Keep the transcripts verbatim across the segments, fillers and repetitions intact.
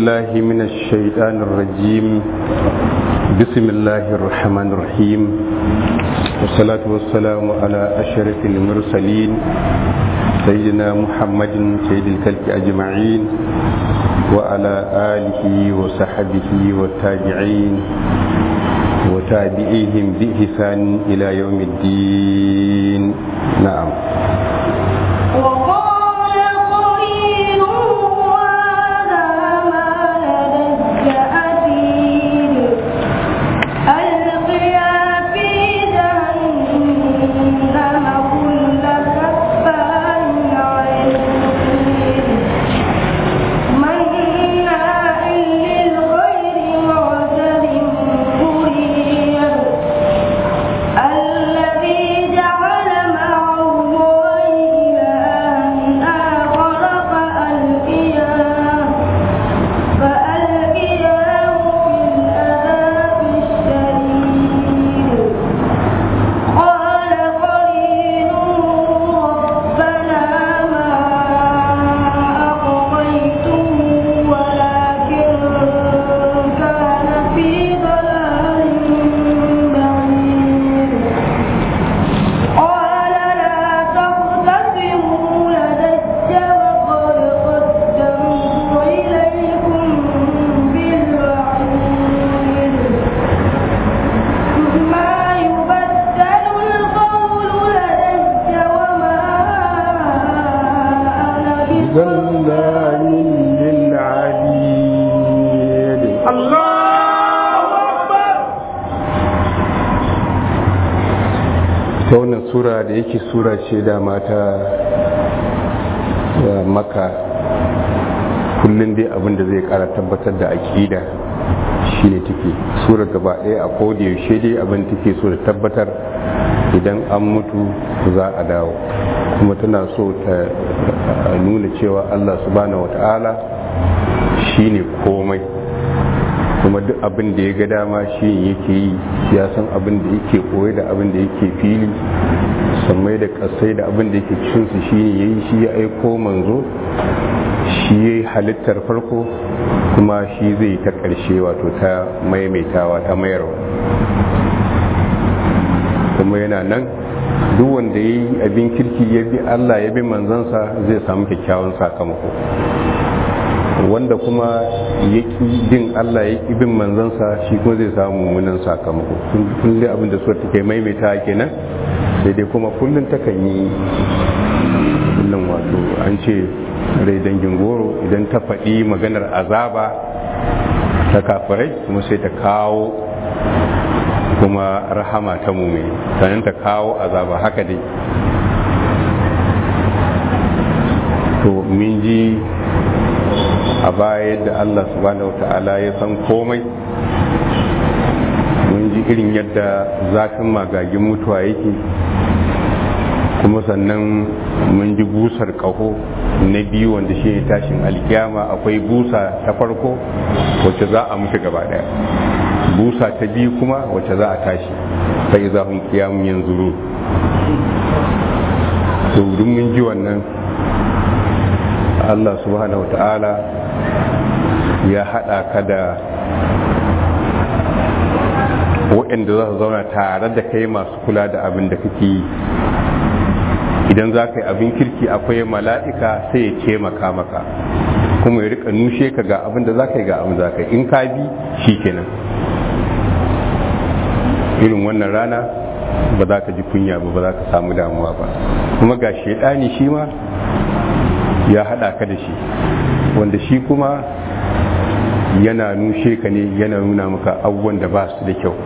بالله من الشيطان الرجيم. بسم الله الرحمن الرحيم، والصلاة والسلام على أشرف المرسلين سيدنا محمد سيد الخلق أجمعين وعلى آله وصحبه والتابعين وتابعيهم بإحسان إلى يوم الدين. نعم. ta wannan sura da yake sura ce da mata maka kullum dai abinda zai kara tabbatar da aqida shine take sura gaba ɗaya a koda yaushe dai abin take so da tabbatar idan an mutu za a dawo, kuma tana so ta nuna cewa Allah subhanahu wata'ala shine komai, kuma duk abin da ya ga dama shi yake yi, ya san abin da yake koyi da abin da yake fili, sammai da kasai da abin da yake cikinsu shi ne ya yi, shi ya aiko manzo, shi ya yi halittar farko, kuma shi zai ta ƙarshe wato ta maimaitawa ta mayarwa, kuma yana nan duk wanda ya yi abin kirki ya bi Allah ya bi manzansa zai samu kyakkyawan sakamako, wanda kuma ya ƙi bin Allah ya ƙi bin manzansa shi kuma zai samu mummunan sakamako. Kun dai abin da suwar take maimaita kenan, sai dai kuma kullum takan yi kullum wato an ce rai dangin goro, idan ta faɗi maganar azaba ta kafirai kuma sai ta kawo kuma rahama ta mumini, sannan ta kawo azaba, haka dai. To min ji a baya yadda Allah subhanahu wata'ala ya san komai, mun ji irin yadda zafin magagin mutuwa yake, kuma sannan mun ji busar ƙaho na biyu wanda shi ne tashin alkiyama. Akwai busa ta farko wacce za a mutu gaba daya, busa ta biyu kuma wacce za a tashi fa iza hum qiyamun yanzurun. to duk mun ji wannan. Allah subhanahu wata'ala ya haɗa ka da waɗanda za su zauna tare da kai masu kula da abin da kake yi. Idan za ka yi abin kirki akwai mala'ika sai ya taimaka maka, kuma ya rika nushe ka ga abin da za ka yi ga abin za ka yi, in ka bi shi kenan. Irin wannan rana ba za ka ji kunya ba, ba za ka samu damuwa ba. Kuma ga shaidani shi ma ya haɗa ka da shi, wanda shi kuma yana nushe ka ne, yana nuna maka abubuwan da ba su da kyau.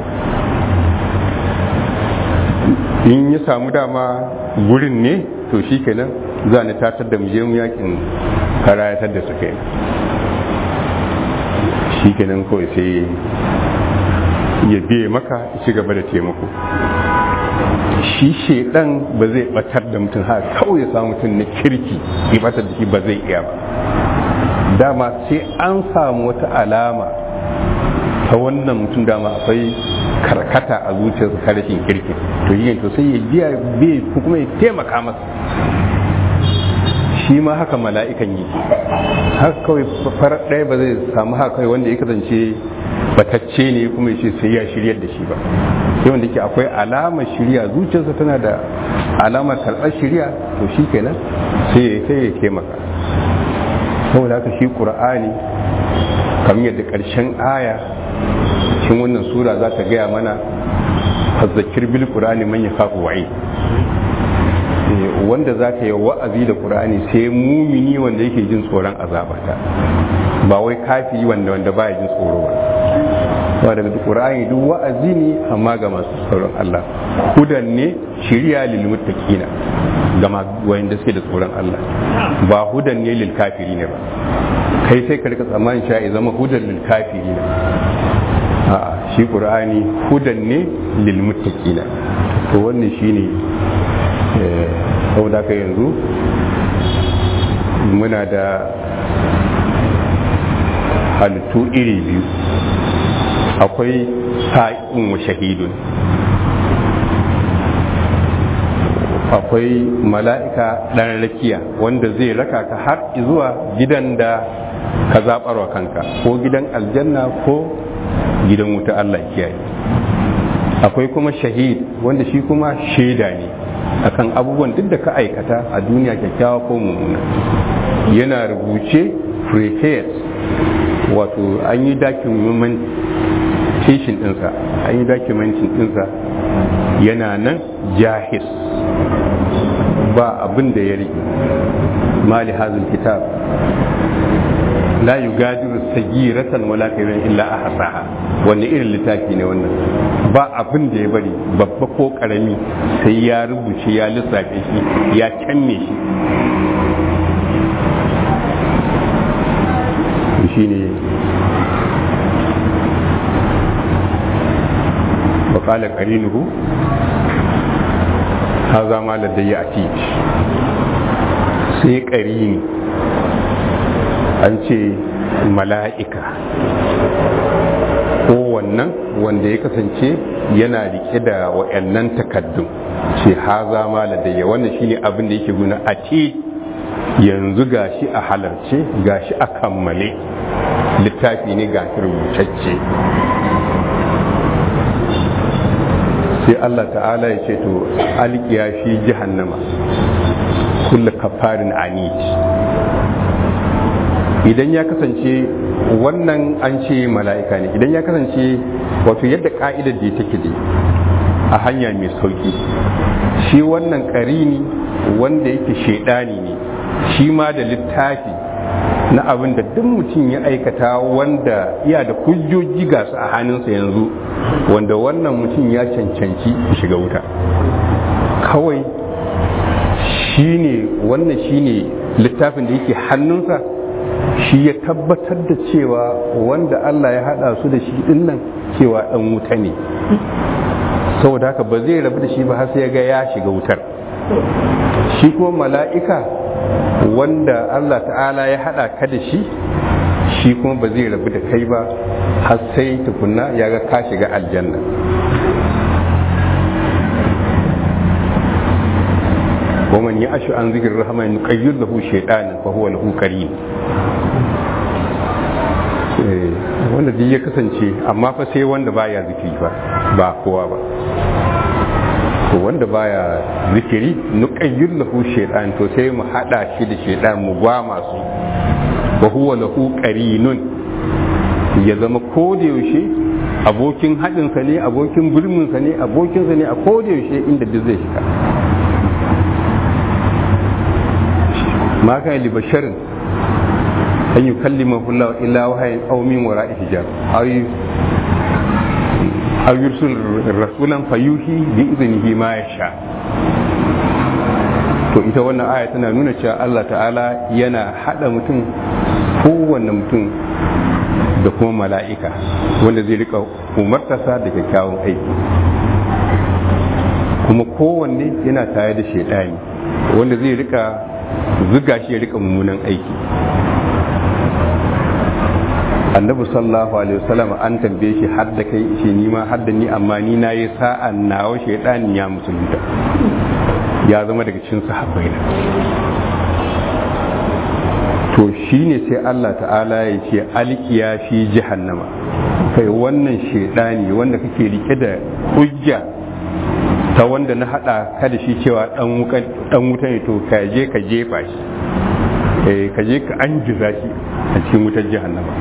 In ya samu dama gurin ne to shi kenan za ni tatar da muje mu yakin karayatar da su kai, shi kenan kawai sai ya biye maka ci gaba da taimako. Shi shedan ba zai batar da mutum haka kawai ya samu mutum na kirki ya batar da shi, ba zai iya ba. Dama sai an samu wata alama ta wannan mutum, dama akwai karkata a zuciyarsa ta rashin kirki, to yin to sai ya biya bai kuma ya taimaka masa. shi ma haka mala'ikan yi haka kawai farar ɗaya ba zai samu haka kawai wanda ya kasance batacce ne kuma yace sai ya shiryar da shi ba sai wanda ke akwai alamar shirya zuciyarsa tana da alamar karɓar shirya to shi kenan sai ya sai ya taimaka saboda haka shi qur'ani kamar yadda ƙarshen aya cikin wannan sura za ta gaya mana fazzakir bil qur'ani man yakhafu wa'i wanda za ka yi wa'azi da qur'ani sai mumini wanda yake jin tsoron azabata ba wai kafi wanda wanda baya jin tsoro ba ba daga qur'ani duk wa'azi ne amma ga masu tsoron Allah hudan ne shiriya lil muttaqina ga wanda suke da tsoron Allah ba hudan ne lil kafirina ba kai sai ka rika tsammanin cewa ya zama hudan lil kafirina a'a shi qur'ani hudan ne lil muttaqina to wannan shine eh saboda ka yanzu muna da halittu iri biyu akwai sa'in wa shahidun akwai mala'ika ɗan rakiya wanda zai raka ka har zuwa gidan da ka zaɓarwa kanka ko gidan aljanna ko gidan wuta Allah kiyaye akwai kuma shahid wanda shi kuma shaida ne akan abubuwan duk da ka aikata a duniya kyakkyawa ko mummuna yana rubuce prepared wato an yi documentation ɗinsa an yi documentation ɗinsa yana nan jahis ba abin da ya rike mali hazin kitab la yugadiru sagiratan wala kabiran illa ahsaha wanne irin littafi ne wannan ba abin da ya bari babba ko karami sai ya rubuce ya lissafe shi ya canne shi shine وقال قرينه هذا ما لدي عتيد sai ƙarini an ce mala'ika ko wannan wanda ya kasance yana rike da wa'annan takaddun ce haza ma ladayya wannan shine abin da yake guna atid yanzu gashi a halarce gashi a kammale littafi ne gashi rubutacce sai Allah ta'ala ya ce to alkiya fi jahannama kullu kafarin anid idan ya kasance wannan an ce mala'ika ne idan ya kasance wato yadda ka'idar da take dai a hanya mai sauki shi wannan karini wanda yake shedani ne shi ma da littafi na abin da duk mutum ya aikata wanda iya da hujjoji ga su a hannunsa yanzu wanda wannan mutum ya cancanci shiga wuta kawai shine wannan shine littafin da yake hannunsa shi ya tabbatar da cewa wanda Allah ya hada su da shi dinnan cewa dan wuta ne saboda haka ba zai rabu da shi ba har sai ya ga ya shiga wutar shi ko mala'ika wanda Allah ta'ala ya hada ka da shi shi kuma ba zai rabu da kai ba har sai tukunna ya ga ka shiga aljanna ومن يعش عن ذكر الرحمن نقيض له شيطانا فهو له قرين wanda duk ya kasance amma fa sai wanda baya zikiri ba ba kowa ba to wanda baya zikiri nuqayyid lahu shaytan to sai mu hada shi da shaytan mu ba masu wa huwa lahu qarinun ya zama ko da yaushe abokin hadin sa ne abokin bulmin sa ne abokin sa ne a ko da yaushe inda duk zai shiga ma kan li basharin an yukallimahu Allah illa wahyin aw min wara'i hijab ay aw yursil rasulan fayuhi bi idnihi ma yasha to ita wannan aya tana nuna cewa Allah ta'ala yana hada mutum kowanne mutum da kuma mala'ika wanda zai rika umartarsa da kyakkyawan aiki kuma kowanne yana tare da shaidani wanda zai rika zuga shi ya rika mummunan aiki annabi sallallahu alaihi wasallam an tambaye shi har da kai shi ni ma har da ni amma ni na yi sa'an nawa shaidani ya musulunta ya zama daga cikin sahabbai na to shine sai Allah ta'ala ya ce alqiya fi jahannama, kai wannan shedani wanda kake rike da hujja ta wanda na hada ka da shi cewa dan wuta ne, to ka je ka jefa shi, eh ka je ka anjiza shi a cikin wutar jahannama.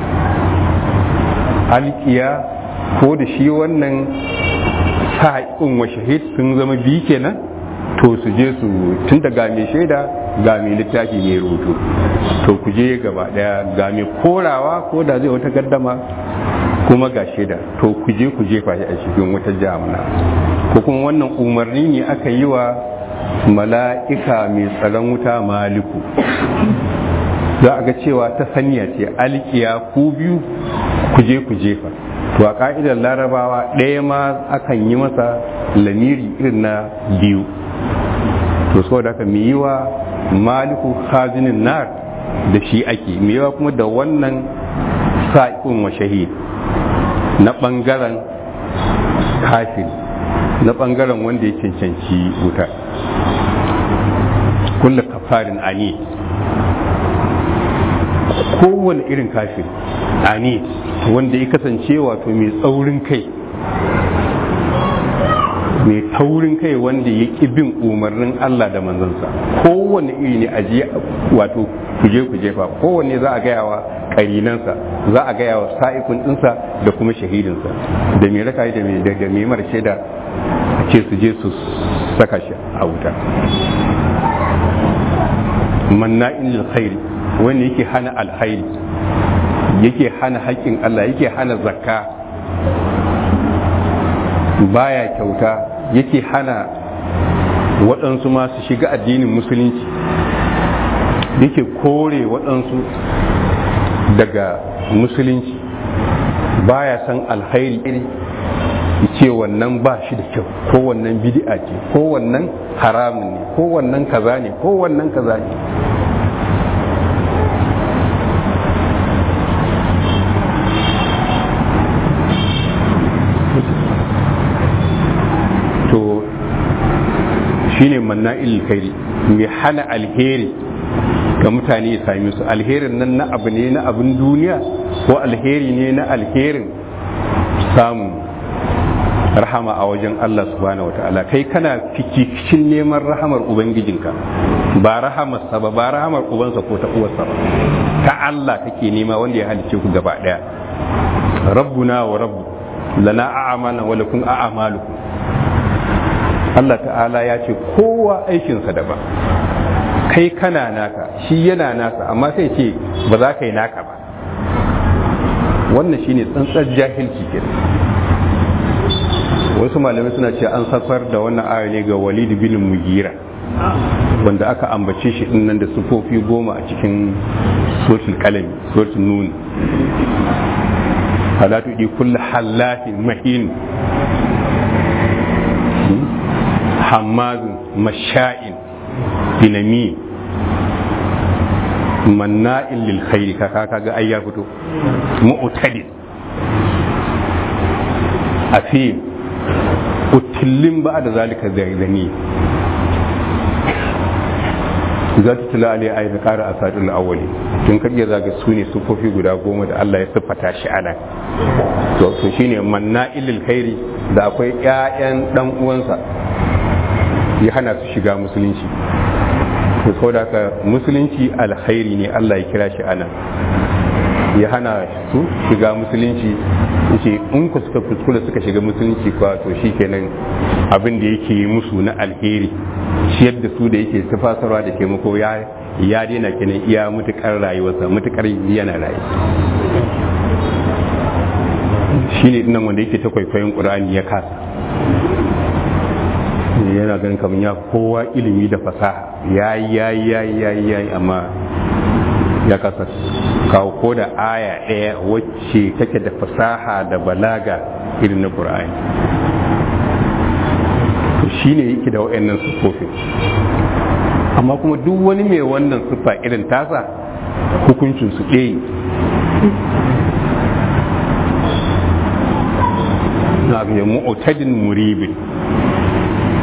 Alqiya ko da shi wannan sa'in wa shahid sun zama bi kenan, to su je su tun da ga mai shaida ga mai littafi mai rubutu, to ku je gaba daya ga mai korawa ko da zai wata gaddama kuma ga shaida, to ku je ku jefa shi a cikin wata jahannama. Ko kuma wannan umarni ne aka yi wa mala'ika mai tsaron wuta Maliku, za a ga cewa ta saniya ce alkiya ku biyu ku je ku jefa. To a ka'idar larabawa ɗaya ma akan yi masa lamiri irin na biyu, to saboda haka mai yi wa Maliku khazinin nar da shi ake, mai yi wa kuma da wannan sa'ikun wa shahid na ɓangaren kafin, na ɓangaren wanda ya cancanci wuta. Kulla kafarin ani, kowane irin kafin ani wanda ya kasance wato mai tsaurin kai, mai taurin kai, wanda ya ƙi bin umarnin Allah da manzansa, kowane iri ne ajiye wato kuje kuje fa, kowanne za a gaya wa ƙarinansa, za a gaya wa sa'ikun ɗinsa da kuma shahidinsa, da mai raka da mai da mai mara shaida a ce su je su saka shi a wuta. Manna'in lil khairi, wanda yake hana alkhairi, yake hana haƙƙin Allah, yake hana zakka, baya kyauta, yake hana waɗansu ma su shiga addinin musulunci, yake kore waɗansu daga musulunci, baya san alkhairi, ce wannan ba shi da kyau, ko wannan bid'a ce, ko wannan haramun ne, ko wannan kaza ne, ko wannan kaza ne. To shine manna'il khairi, mai hana alheri ga mutane ya sami su. Alherin nan na abu ne na abin duniya, ko alheri ne na alherin samun rahama a wajen Allah subhanahu wa ta'ala. Kai kana fikicin neman rahamar ubangijinka, ba rahamarsa ba, ba rahamar ubansa ko ta uwarsa ba, ta Allah kake nema wanda ya halice ku gaba daya. Rabbuna wa rabbu lana a'maluna wa lakum a'malukum. Allah ta'ala ya ce kowa aikinsa daban, kai kana naka, shi yana nasa, amma sai ce ba za ka yi naka ba. Wannan shine tsantsar jahilci kenan. Wasu malamai suna ce an safar da wannan aya ne ga Walid bin Mugira, wanda aka ambace shi din nan da sufofi goma a cikin suratul qalam, suratul nun. Halatu di kullu halatin mahin hammazin masha'in binami manna'in lil khairi, kaka kaga ai ya fito mu'tadin afim utillin ba da zalika zani za ta tula alai ayi da ƙara a sadul awwali. tun kabiya zaga su ne sufofi guda goma da Allah ya siffata shi a nan. to to shine manna'il lil khairi, da akwai ƴaƴan dan uwansa ya hana su shiga musulunci. to saboda haka musulunci alkhairi ne, Allah ya kira shi ana, ya hana su shiga musulunci. yace in ku suka kuskura suka shiga musulunci kwa to shikenan abin da yake yi musu na alheri, shi yadda su da yake tafasarwa da taimako ya ya daina kenan iya mutukar rayuwarsa, mutukar yana rayu. shine dinnan wanda yake ta kwaikwayon Qur'ani ya kasa, yana ganin kamar ya kowa ilimi da fasaha, yayi yayi yayi yayi yayi amma ya kasa kawo ko da aya ɗaya wacce take da fasaha da balaga irin na Qur'ani. shi ne yake da wa'annan siffofi, amma kuma duk wani mai wannan siffa irin tasa hukuncin su ɗaya. na ga mu'tadin muribin,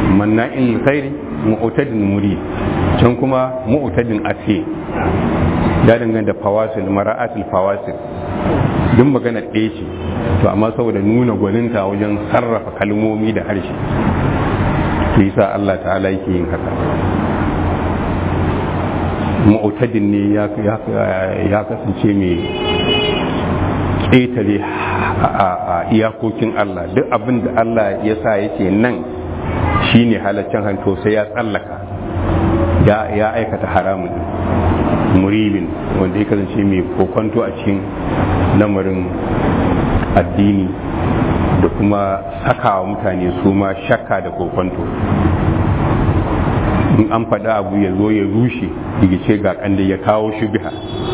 manna'in khairi mu'tadin murib, can kuma mu'tadin ati. ya danganta fawasil mara'atul fawasil duk magana ɗaya ce to amma saboda nuna gwaninta wajen sarrafa kalmomi da harshe to yasa Allah ta'ala yake yin haka. Mu'tadin ne ya kasance mai ƙetare a iyakokin Allah, duk abin da Allah ya sa yake nan shine halaccin hanto sai ya tsallaka ya aikata haramun muribin wanda ya kasance mai kokonto a cikin lamarin addini da kuma sakawa mutane su ma shakka da kokonto. In an faɗa abu ya zo ya rushe digice ga kanda ya kawo shubha.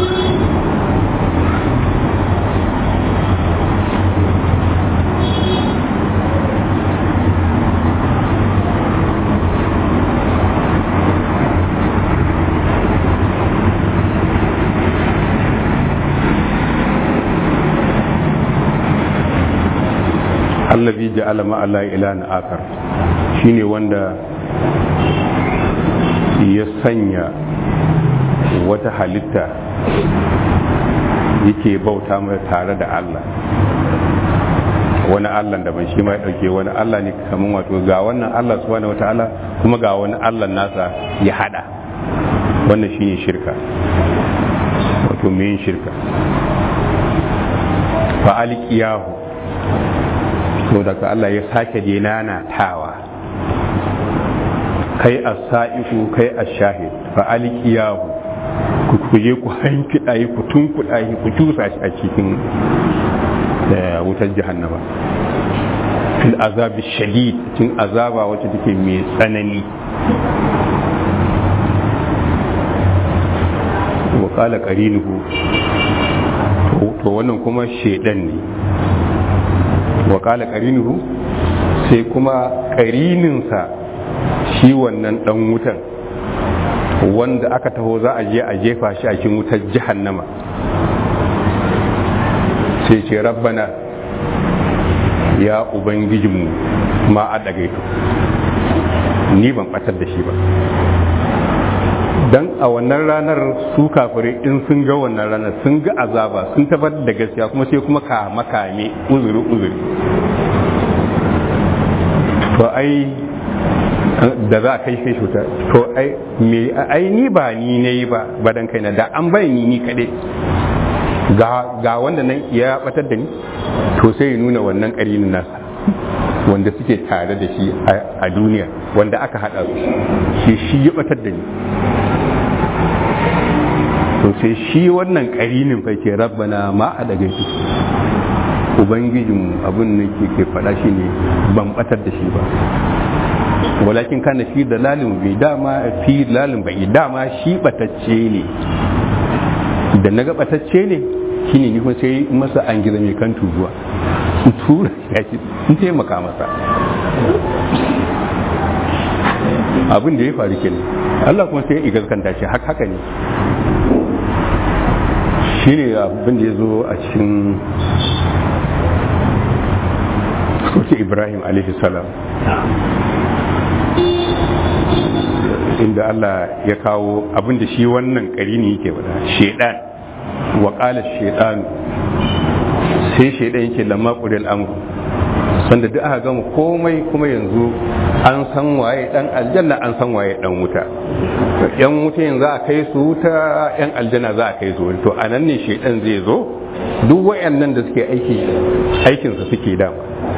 Allazi ja'ala ma Allah ilahan akar shine wanda ya sanya wata halitta yake bauta mai tare da Allah, wani Allah da ban shi ma ya dauke wani Allah ne kaman wato ga wannan Allah subhanahu wataala kuma ga wani Allah nasa ya hada, wannan shine shirka, wato me yin shirka. Fa alqiyahu to daga Allah ya sake denana tawa kai as-sa'iqu kai ash-shahid fa alqiyahu ku kuje ku hankida yi ku tunkuda yi ku tusa shi a cikin wutar jahannama fil azab shadid cikin azaba wacce take mai tsanani. wa qala qarinuhu to wannan kuma shedan ne. wa kala qarinuhu sai kuma qarininsa shi wannan dan wutan wanda aka taho za a je a jefa shi a cikin wutar jahannama sai ce rabbana ya ubangijinmu ma a dagaito ni ban batar da shi ba. dan a wannan ranar su kafirai in sun ga wannan ranar sun ga azaba sun tabbatar da gaskiya kuma sai kuma ka makame uzuri uzuri to ai da za a kai shi shuta to ai me ai ni ba ni nayi ba badan kaina da an bai ni ni kade ga ga wanda nan ya batar da ni to sai ya nuna wannan karinin nasa wanda suke tare da shi a duniya wanda aka hada shi shi ya batar da ni to sai shi wannan karinin fa ke rabbana ma a daga shi ubangijin abin da ke ke fada shi ne ban batar da shi ba walakin kana fi dalalin bai dama fi dalalin bai dama shi batacce ne da naga batacce ne shine ni kuma sai masa an gida mai kan tuzuwa tura ya ce in taimaka masa abin da ya faru kenan Allah kuma sai ya igaskanta shi haka ne shine abin da ya zo a cikin soke Ibrahim alaihi salam inda Allah ya kawo abin da shi wannan karini yake wada shedan wa qala shaytan sai shedan yake lamma qudil amr sanda duk aka gama komai kuma yanzu an san waye dan aljanna an san waye dan wuta yan wuta yanzu a kai su wuta yan aljanna za a kai su to anan ne shedan zai zo duk wayannan da suke aiki aikin su suke dama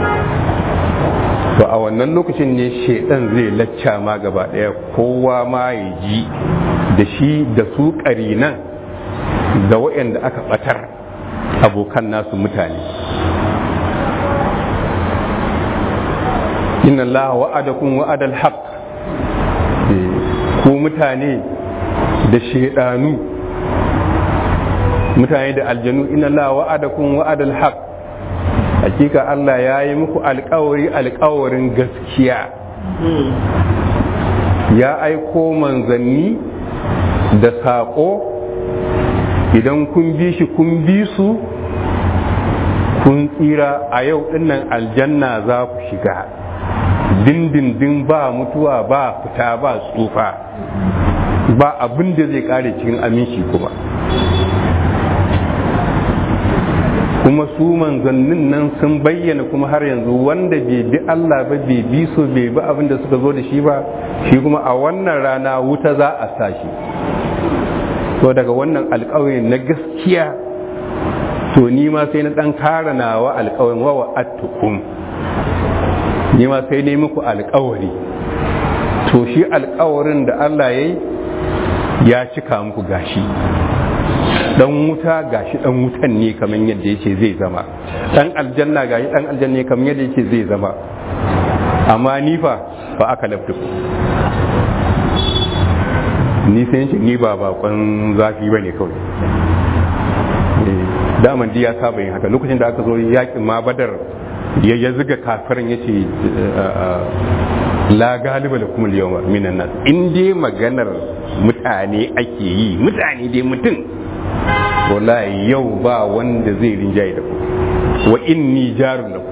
to a wannan lokacin ne shedan zai lacca ma gaba daya kowa ma ya ji da shi da su karinan da wayanda aka batar abokan nasu mutane inna Allah wa'adakum wa'adal haqq ku mutane da shedanu mutane da aljanu inna Allah wa'adakum wa'adal haqq hakika Allah ya yi muku alƙawari alƙawarin gaskiya ya aiko manzanni da saƙo idan kun bi shi kun bi su kun tsira a yau dinnan aljanna za ku shiga dindindin ba mutuwa ba fita ba tsufa ba abin da zai kare cikin aminci kuma kuma su manzannin nan sun bayyana kuma har yanzu wanda bai bi Allah ba bai bi su bai bi abin da suka zo da shi ba shi kuma a wannan rana wuta za a sa shi. To daga wannan alƙawari na gaskiya to ni ma sai na dan kara nawa alƙawarin wa wa'atukum ni ma sai ne muku alƙawari. To shi alƙawarin da Allah yayi ya cika muku gashi, dan wuta gashi dan wutan ne kamar yadda yake zai zama, dan aljanna gashi dan aljanna ne kamar yadda yake zai zama. Amma ni fa fa aka lafta ni sai yace ni ba bakon zafi bane kawai. Daman ya saba yin haka lokacin da aka zo yakin ma Badar ya ya zuga kafirin yace la galiba da kuma yawma minan nas, in dai maganar mutane ake yi, mutane dai mutum, wallahi yau ba wanda zai rinjaye da ku, wa inni jarun da ku.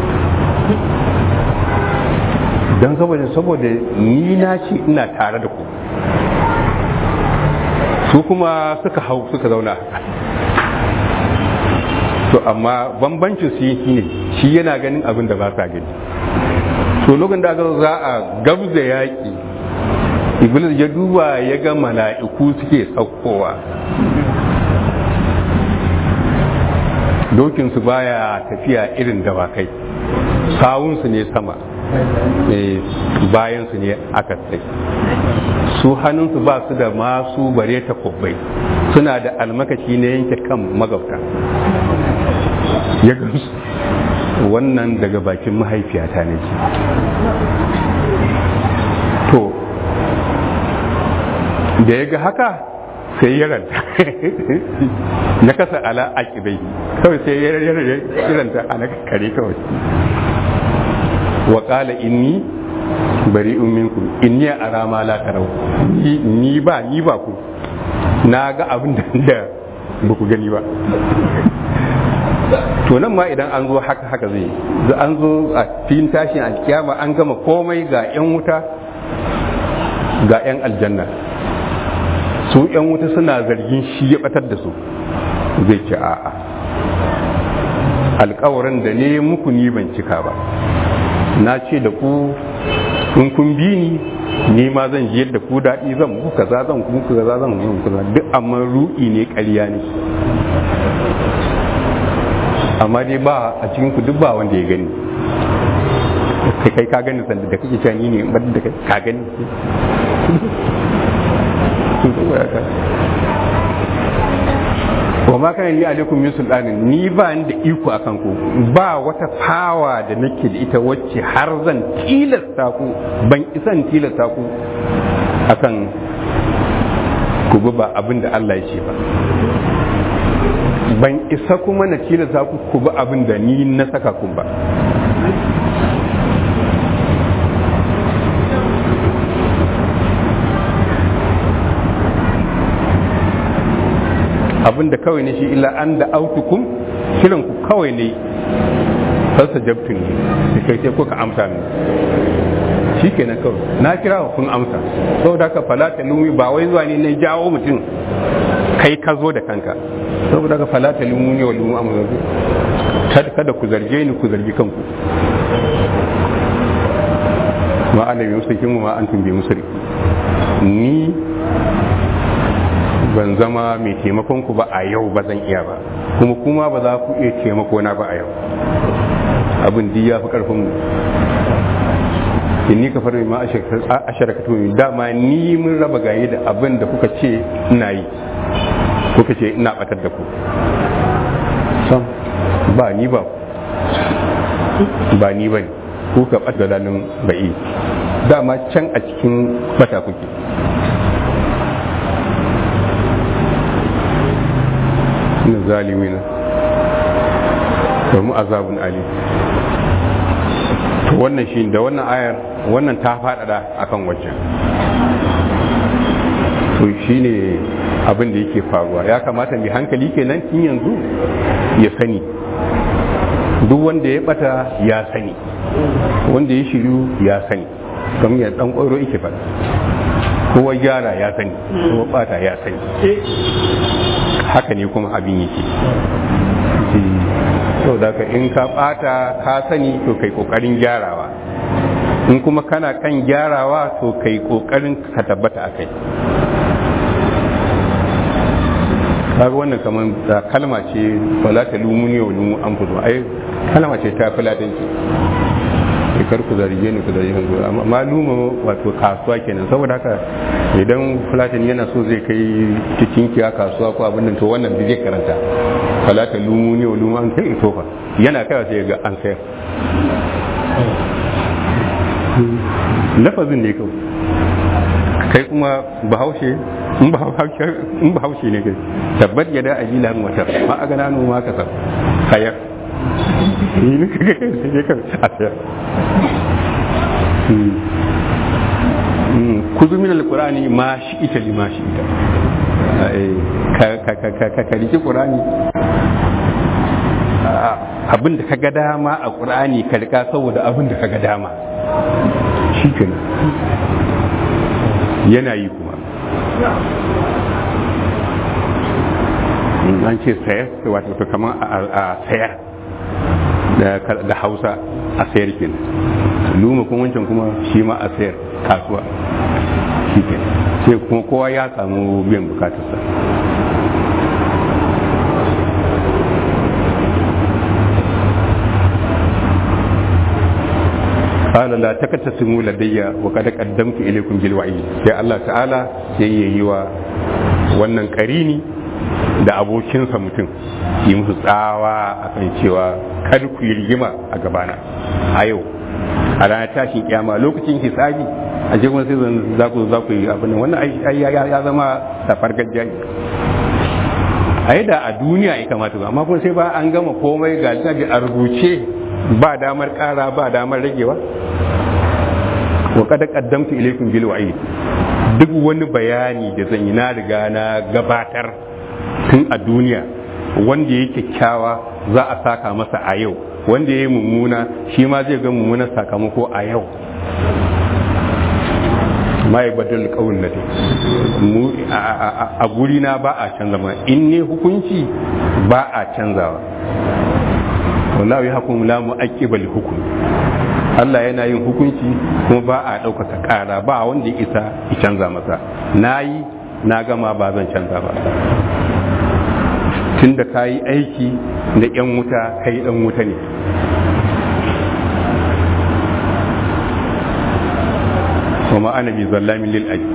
Dan saboda saboda ni na ce ina tare da ku, su kuma suka hau suka zauna. To amma bambancin su yi ne shi yana ganin abin da ba sa gani. To lokacin da aka za a gabza yaƙi, Iblis ya duba ya ga mala'iku suke saukowa, dokinsu baya tafiya irin dawakai, sawunsu ne sama, bayansu ne aka tsaye, su hannunsu ba su da masu bare takobbai, suna da almakashi na yanke kan magauta. Ya gansu wannan daga bakin mahaifiyata ne. To da ya ga haka sai ya ranta na kasa ala akibai kawai sai ya ranta a na kare kawai. Wa qala inni bari'un minkum inni ara ma la tarau, ni ba ni ba ku na ga abin da ba ku gani ba. To nan ma idan an zo haka haka zai da an zo a filin tashin alkiyama an gama komai ga 'yan wuta ga 'yan aljanna, su 'yan wuta suna zargin shi ya batar da su, zai ce a'a alkawarin da ne muku ni ban cika ba, na ce da ku in kun bi ni ni ma zan ji yadda ku daɗi, zan muku kaza zan muku kaza zan muku kaza, duk amma ru'i ne ƙarya ne. Amma dai ba a cikin ku duk ba wanda ya gani, kai kai ka gani sanda da kake cewa ni ne ba da ka gani. Wa ma kana li alaikum min sultanin, ni ba ni da iko akan ku, ba wata fawa da nake da ita wacce har zan tilasta ku, ban isan tilasta ku akan ku ba abin da Allah ya ce ba, ban isa kuma na tilasta ku ku bi abin da ni na saka ku ba. Abin da kawai ne shi illa an da autukum, kiran ku kawai ne fasa jabtun ne da kai sai kuka amsa ne, shi kenan kawai na kira kun amsa. Saboda haka falata lumi ba wai zuwa ne na jawo mutum kai ka zo da kanka, saboda haka falata lumi ne wa lumu amsa, kada ku zarge ni ku zargi kanku. Ma ana bi musulkin ma an tumbi musulki, ni ban zama mai taimakon ku ba a yau, ba zan iya ba, kuma kuma ba za ku iya taimako na ba a yau. Abin di ya fi karfin mu. Inni ka fara ma a sharakatu min, dama ni mun raba gaye da abin da kuka ce ina yi, kuka ce ina batar da ku. Sam ba ni ba ba ni ba ne, kuka ɓata dalalin ba'i, dama can a cikin bata kuke. Na zalimina domin azabun ali. To wannan shi da wannan ayar wannan ta faɗaɗa akan wajen, to shi ne abin da yake faruwa. Ya kamata mai hankali kenan tun yanzu ya sani, duk wanda ya bata ya sani, wanda ya shiru ya sani, kamar ya dan ƙwaro yake faɗa, kowa gyara ya sani, kowa bata ya sani. Haka ne kuma abin yake. to da ka in ka bata ka sani to kai kokarin gyarawa, in kuma kana kan gyarawa to kai kokarin ka tabbata akai. kaga wannan kamar kalma ce wala ta lumuni wa lumu an fuzo, ai kalma ce ta filatanci, sai kar ku zarge ni ku zarge ni, amma luma wato kasuwa kenan. saboda haka idan filatani yana so zai kai cikin kiya kasuwa ko abin nan, to wannan da zai karanta wala ta lumuni wa lumu an kai tofa, yana kai sai ga an sayar lafazin ne kawai. kai kuma bahaushe in bahaushe ne kai tabbat ya da ajila wata ma a gana noma ka sa hayar yi ne ka kai sai ka a sayar. kuzu min alqur'ani ma shi ita li ma shi ita, ka ka ka ka ka riki qur'ani abin da kaga dama a qur'ani ka rika saboda abin da kaga dama shi kenan yana yi kuma. an ce sayar wato kamar a sayar da hausa a sayar kenan, luma kuma wancan kuma shi ma a sayar kasuwa shi ke, sai kuma kowa ya samu biyan bukatarsa. قال لا تكتسموا لدي وقد قدمت إليكم بالوعيد. sai Allah ta'ala sai yayi wa wannan karini da abokinsa mutum yi musu tsawa akan cewa kar ku yi rigima a gabana a yau a ranar tashin kiyama lokacin hisabi a cikin sai zan za ku za ku yi abin wannan ya zama safar gajjaji ai da a duniya ya kamata ba, amma kuma sai ba an gama komai ga littafi a rubuce ba damar kara ba damar ragewa. wa kada qaddamtu ilaykum bil wa'id, duk wani bayani da zan yi na riga na gabatar tun a duniya, wanda yake kyakkyawa za a saka masa a yau, wanda ya yi mummuna shi ma zai ga mummunan sakamako a yau. ma ya badal kawun lati mu a guri na ba a canza ma, in ne hukunci ba a canzawa. wallahu ya hukumu la mu'aqqiba li hukm, Allah yana yin hukunci kuma ba a ɗaukaka ƙara, ba wanda ya isa ya canza masa. nayi na gama ba zan canza ba, tunda kayi aiki da yan wuta kai dan wuta ne. kuma ana bi zallamin lil ajr,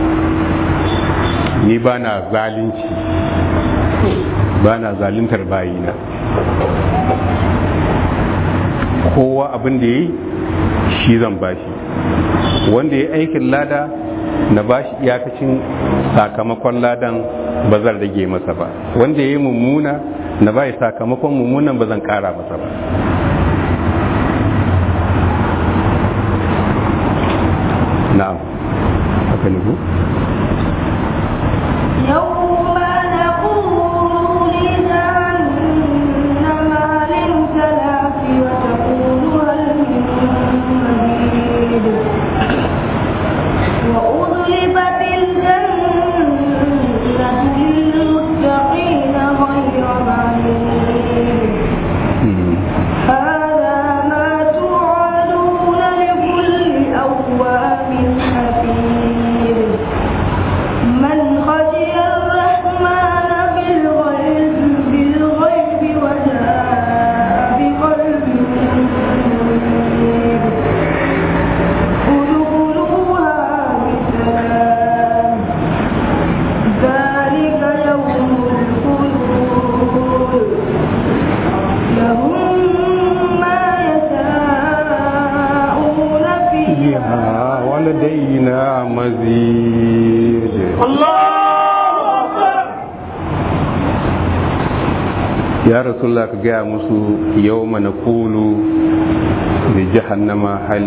ni ba na zalunci, ba na zaluntar bayina. kowa abin da ya yi shi zan bashi, wanda ya aikin lada na bashi iyakacin sakamakon ladan, ba zan rage masa ba, wanda ya yi mummuna na bashi sakamakon mummunan ba zan kara masa ba. na'am haka ne ku ولدينا مزيد. الله أكبر. يا رسول الله كجاء مسو يوم نقول لجهنم هل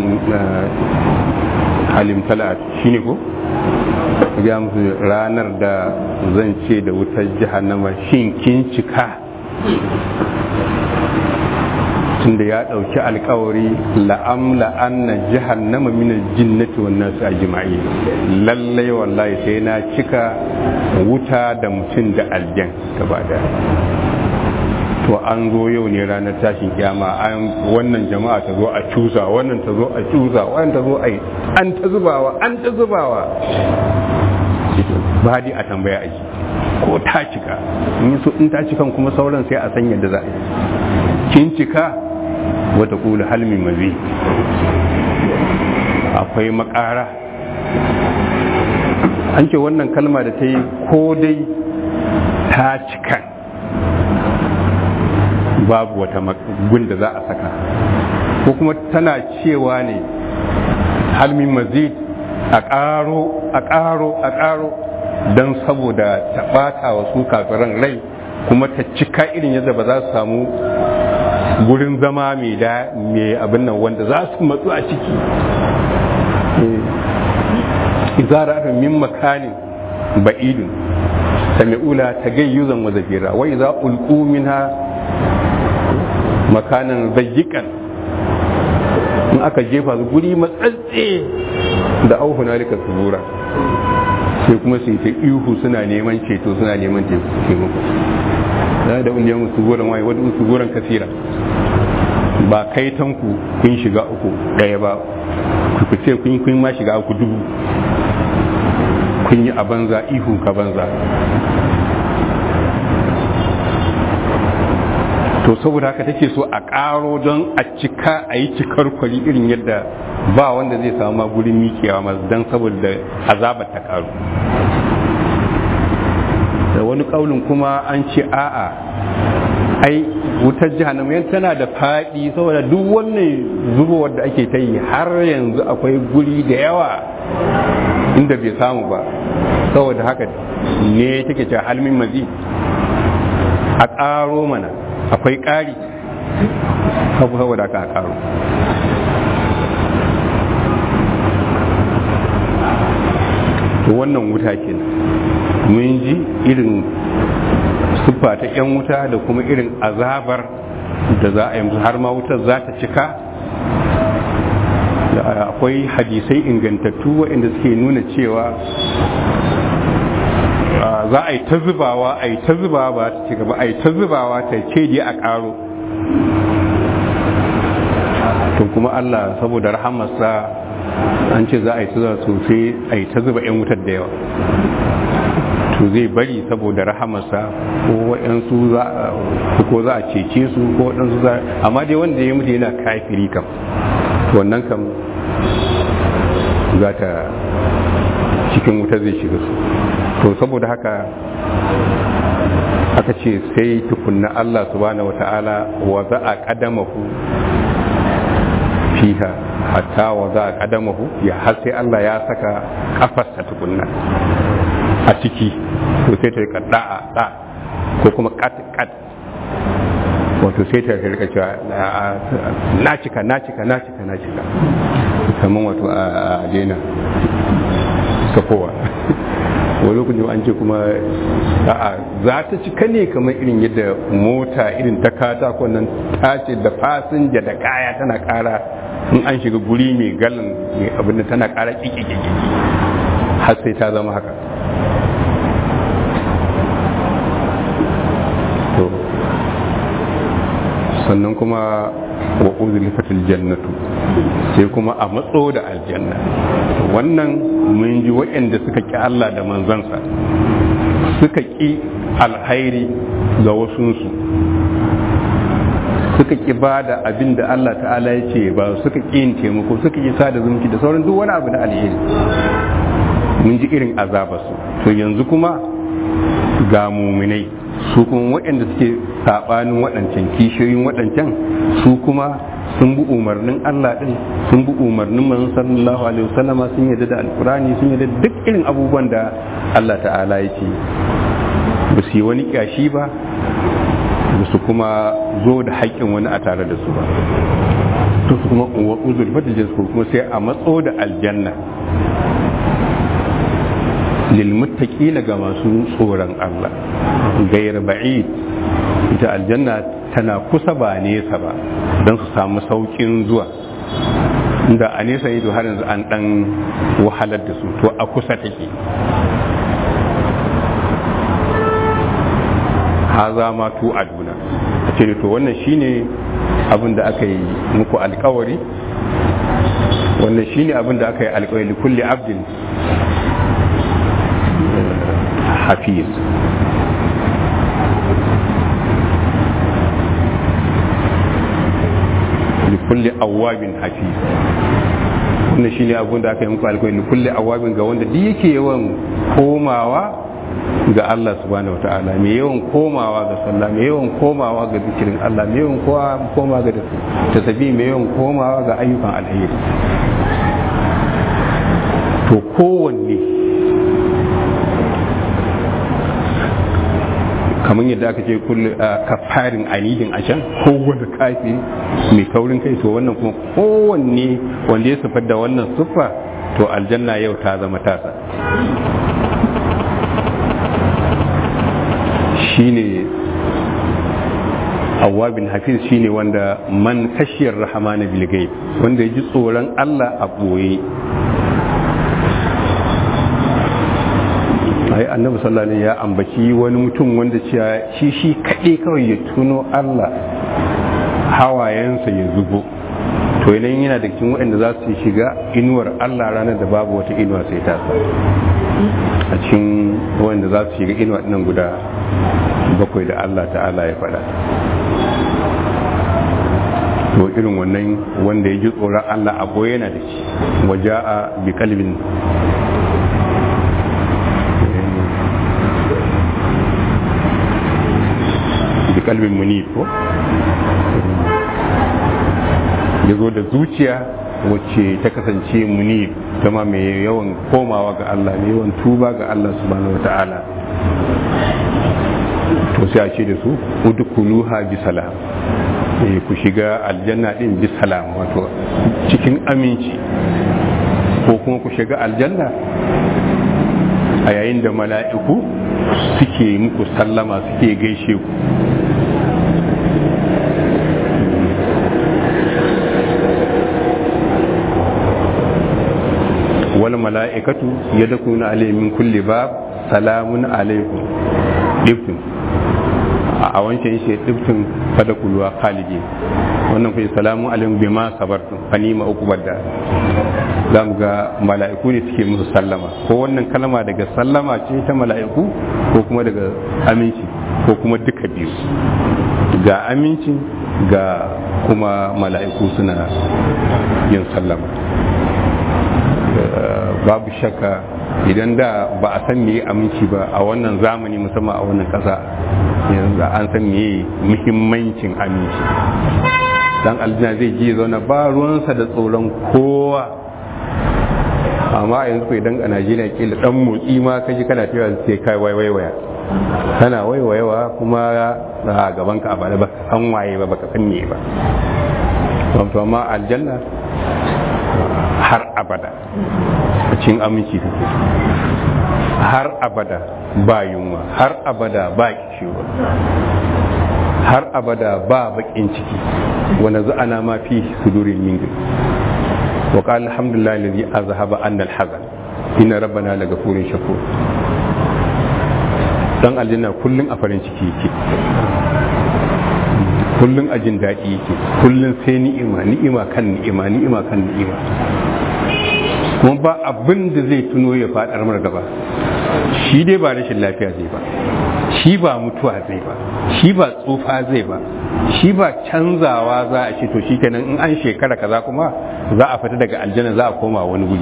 هل امتلأت شنو؟ كجاء مسو رانر دا زنشي دا وتجهنم شين كينشكا. tunda ya dauki alkawari la'amla anna jahannama min aljinnati wan nas ajma'in, lalle wallahi sai na cika wuta da mutum da aljan gaba da. to an zo yau ne ranar tashin kiyama an wannan jama'a ta zo a cusa wannan ta zo a cusa wannan ta zo a yi an ta zubawa an ta zubawa ba dai a tambaya aiki ko ta cika in so in ta cikan kuma sauran sai a san yadda za a yi kin cika wata kula halmi mazi akwai makara an ce wannan kalma da ta yi ko dai ta cika babu wata gun da za a saka ko kuma tana cewa ne halmin mazid a ƙaro a ƙaro a ƙaro don saboda ta ɓata wa su kafiran rai kuma ta cika irin yadda ba za su samu gurin zama mai da mai abin nan wanda za su matsu a ciki izara min makanin ba'idun sami'ula tagayyuzan wa zafira wa idza ulqu minha makanan zayyikan in aka jefa su guri matsatse da auhu nalika subura sai kuma su yi ta ihu suna neman ceto suna neman taimako da da wanda ya musu goran waye wadda musu goran kasira ba kai tanku kun shiga uku daya ba ku ce kun kun ma shiga uku dubu kun yi a banza ihu ka banza to saboda haka take so a ƙaro don a cika a yi cikar kwari irin yadda ba wanda zai samu gurin mikewa masu don saboda azabar ta ƙaru da wani ƙaunin kuma an ce a'a ai wutar jahannama yan tana da faɗi saboda duk wannan zubowar da ake ta yi har yanzu akwai guri da yawa inda bai samu ba saboda haka ne take ce halmin mazi a ƙaro mana akwai ƙari saboda aka ƙaro to wannan wuta ke mun ji irin siffa ta 'yan wuta da kuma irin azabar da za a yi har ma wutar za ta cika akwai hadisai ingantattu waɗanda suke nuna cewa za a yi ta zubawa a yi ta zubawa ba ta ci gaba a yi ta zubawa ta ce dai a ƙaro to kuma Allah saboda rahamarsa an ce za a yi ta zuba sosai a yi ta zuba 'yan wutar da yawa to zai bari saboda rahamarsa ko waɗansu za ko za a cece su ko waɗansu za amma dai wanda ya mutu yana kafiri kam to wannan kam za ta cikin wuta zai shiga su to saboda haka aka ce sai tukunna Allah subhanahu wata'ala wa za a kadamahu fiha hatta wa za a kadamahu ya har sai Allah ya saka kafarsa tukunna a ciki to sai ta rika da'a da ko kuma kat kat wato sai ta rika cewa na cika na cika na cika na cika kamar wato a daina sakowa wani lokacin an ce kuma a'a za ta cika ne kamar irin yadda mota irin ta katako nan tace da fasinja da kaya tana kara in an shiga guri mai galan mai abin da tana kara kikikiki har sai ta zama haka to sannan kuma wa uzlifatil jannatu sai kuma a matso da aljanna wannan mun ji waɗanda suka ƙi Allah da manzansa suka ƙi alhairi ga wasunsu suka ƙi ba da abin da Allah ta'ala ya ce ba suka ƙi yin taimako suka ƙi sada zumunci da sauran duk wani abu da alheri mun ji irin azabarsu to yanzu kuma ga muminai su kuma waɗanda suke saɓanin waɗancan kishiyoyin waɗancan su kuma sun bi umarnin Allah din sun bi umarnin manzon sallallahu alaihi wasallama sun yarda da alqurani sun yarda duk irin abubuwan da Allah ta'ala ya ce ba su yi wani kyashi ba ba su kuma zo da haƙƙin wani a tare da su ba to su kuma wa uzul fadil kuma sai a matso da aljanna lil muttaqina ga masu tsoron Allah gayr ba'id ita aljanna tana kusa ba nesa ba don su samu saukin zuwa inda a nesa yi har yanzu an dan wahalar da su to a kusa take haza ma tu aduna ce to wannan shine abin da aka yi muku alkawari, wannan shine abin da aka yi alkawari kulli abdin hafiz. kulli awabin hafiz, wannan shine abin da aka yi muku alkawari kulli awabin ga wanda duk yake yawan komawa ga Allah subhanahu wa ta'ala, mai yawan komawa ga sallah, mai yawan komawa ga zikirin Allah, mai yawan komawa ga tasbih, mai yawan komawa ga ayyukan alheri. To kowanne kamar yadda aka ce kullu kafarin anidin a can, kowanne kafi mai kaurin kai, to wannan kuma kowanne wanda ya sifar da wannan siffa, to aljanna yau ta zama tasa. shine awabin hafiz, shine wanda man kashiyar rahmana bil ghaib, wanda ya ji tsoron Allah a boye. ai annabi sallallahu alaihi ya ambaci wani mutum wanda cewa shi shi kaɗai kawai ya tuno Allah hawayensa ya zubo, to idan yana da cikin waɗanda za su shiga inuwar Allah ranar da babu wata inuwa sai ta sa, a cikin waɗanda za su shiga inuwa nan guda bakwai da Allah ta'ala ya faɗa. to irin wannan wanda ya ji tsoron Allah a boye yana da shi, waja'a bi kalbin bi kalbin munib, ko ya zo da zuciya wacce ta kasance munib, kama mai yawan komawa ga Allah, mai yawan tuba ga Allah subhanahu wa ta'ala. to sai a ce da su udkhuluha bi salam, eh ku shiga aljanna din bi salam, wato cikin aminci, ko kuma ku shiga aljanna a yayin da mala'iku suke muku sallama, suke gaishe ku. wal mala'ikatu yadkhuluna alayhim min kulli bab salamun alaykum dibtum, a wancan shi dibtum fada kulwa khalidi, wannan kuma salamun alaykum bima sabartum fanima uqbad da. zamu ga mala'iku ne suke musu sallama, ko wannan kalma daga sallama ce ta mala'iku, ko kuma daga aminci, ko kuma duka biyu, ga aminci ga kuma mala'iku suna yin sallama. babu shakka idan da ba a san meye aminci ba a wannan zamani, musamman a wannan kasa, yanzu an san meye muhimmancin aminci. dan aljanna zai ji zauna ba ruwansa da tsoron kowa, amma yanzu idan a Najeriya kila dan motsi ma kaji kana tafiya sai kai waiwaya, kana waiwayawa kuma a gaban ka ba ba an waye ba baka san me ba. to amma aljanna har abada a cikin aminci take, har abada ba yunwa, har abada ba kishiwa, har abada ba bakin ciki, wanda za'ana ma fi sudurin min gari. wa qala alhamdulillahi alladhi azhaba anna alhazan inna rabbana lagafurun shakur. dan aljanna kullun a farin ciki yake, kullun a jin daɗi yake, kullun sai ni'ima ni'ima kan ni'ima ni'ima kan ni'ima, kuma ba abin da zai tuno ya faɗar mar gaba. shi dai ba rashin lafiya zai ba, shi ba mutuwa zai ba, shi ba tsufa zai ba, shi ba canzawa za a ce to shikenan in an shekara kaza kuma za a fita daga aljanna za a koma wani guri,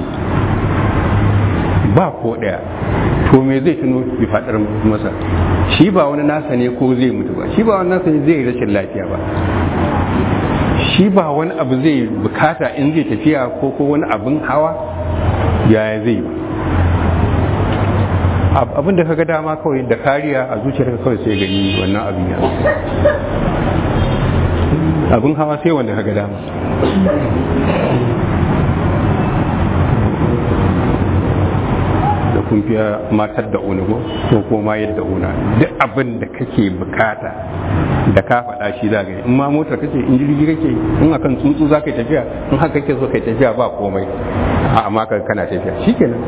ba ko ɗaya. to me zai tuno bi faɗar masa? shi ba wani nasa ne ko zai mutu ba, shi ba wani nasa ne zai rashin lafiya ba, shi ba wani abu zai bukata in zai tafiya ko ko wani abin hawa yaya zai ba. abin da kaga dama kawai da kariya a zuciyarka kawai sai gani wannan abin ya abin hawa sai wanda kaga dama. da kun fiya matar da una ko ko ma yadda una, duk abin da kake bukata da ka faɗa shi za ka yi. in ma motar kake, in jirgi kake, in akan tsuntsu za ka yi tafiya, in haka kake so ka yi tafiya ba komai, amma ka kana tafiya shikenan.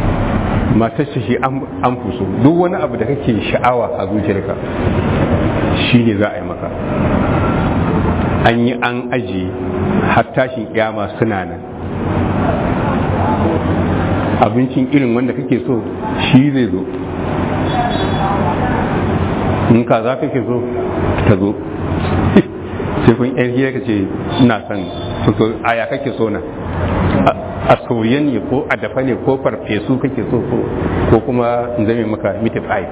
matar shi an fuso duk wani abu da kake sha'awa a zuciyarka shi ne za a yi maka. An yi an aji har tashin kiyama suna nan, abincin irin wanda kake so shi zai zo, in ka za kake so ta zo sai kun yan hira ka ce ina son so aya kake so na a soye ne ko a dafa ne ko farfesu kake so ko kuma in zame maka miti fai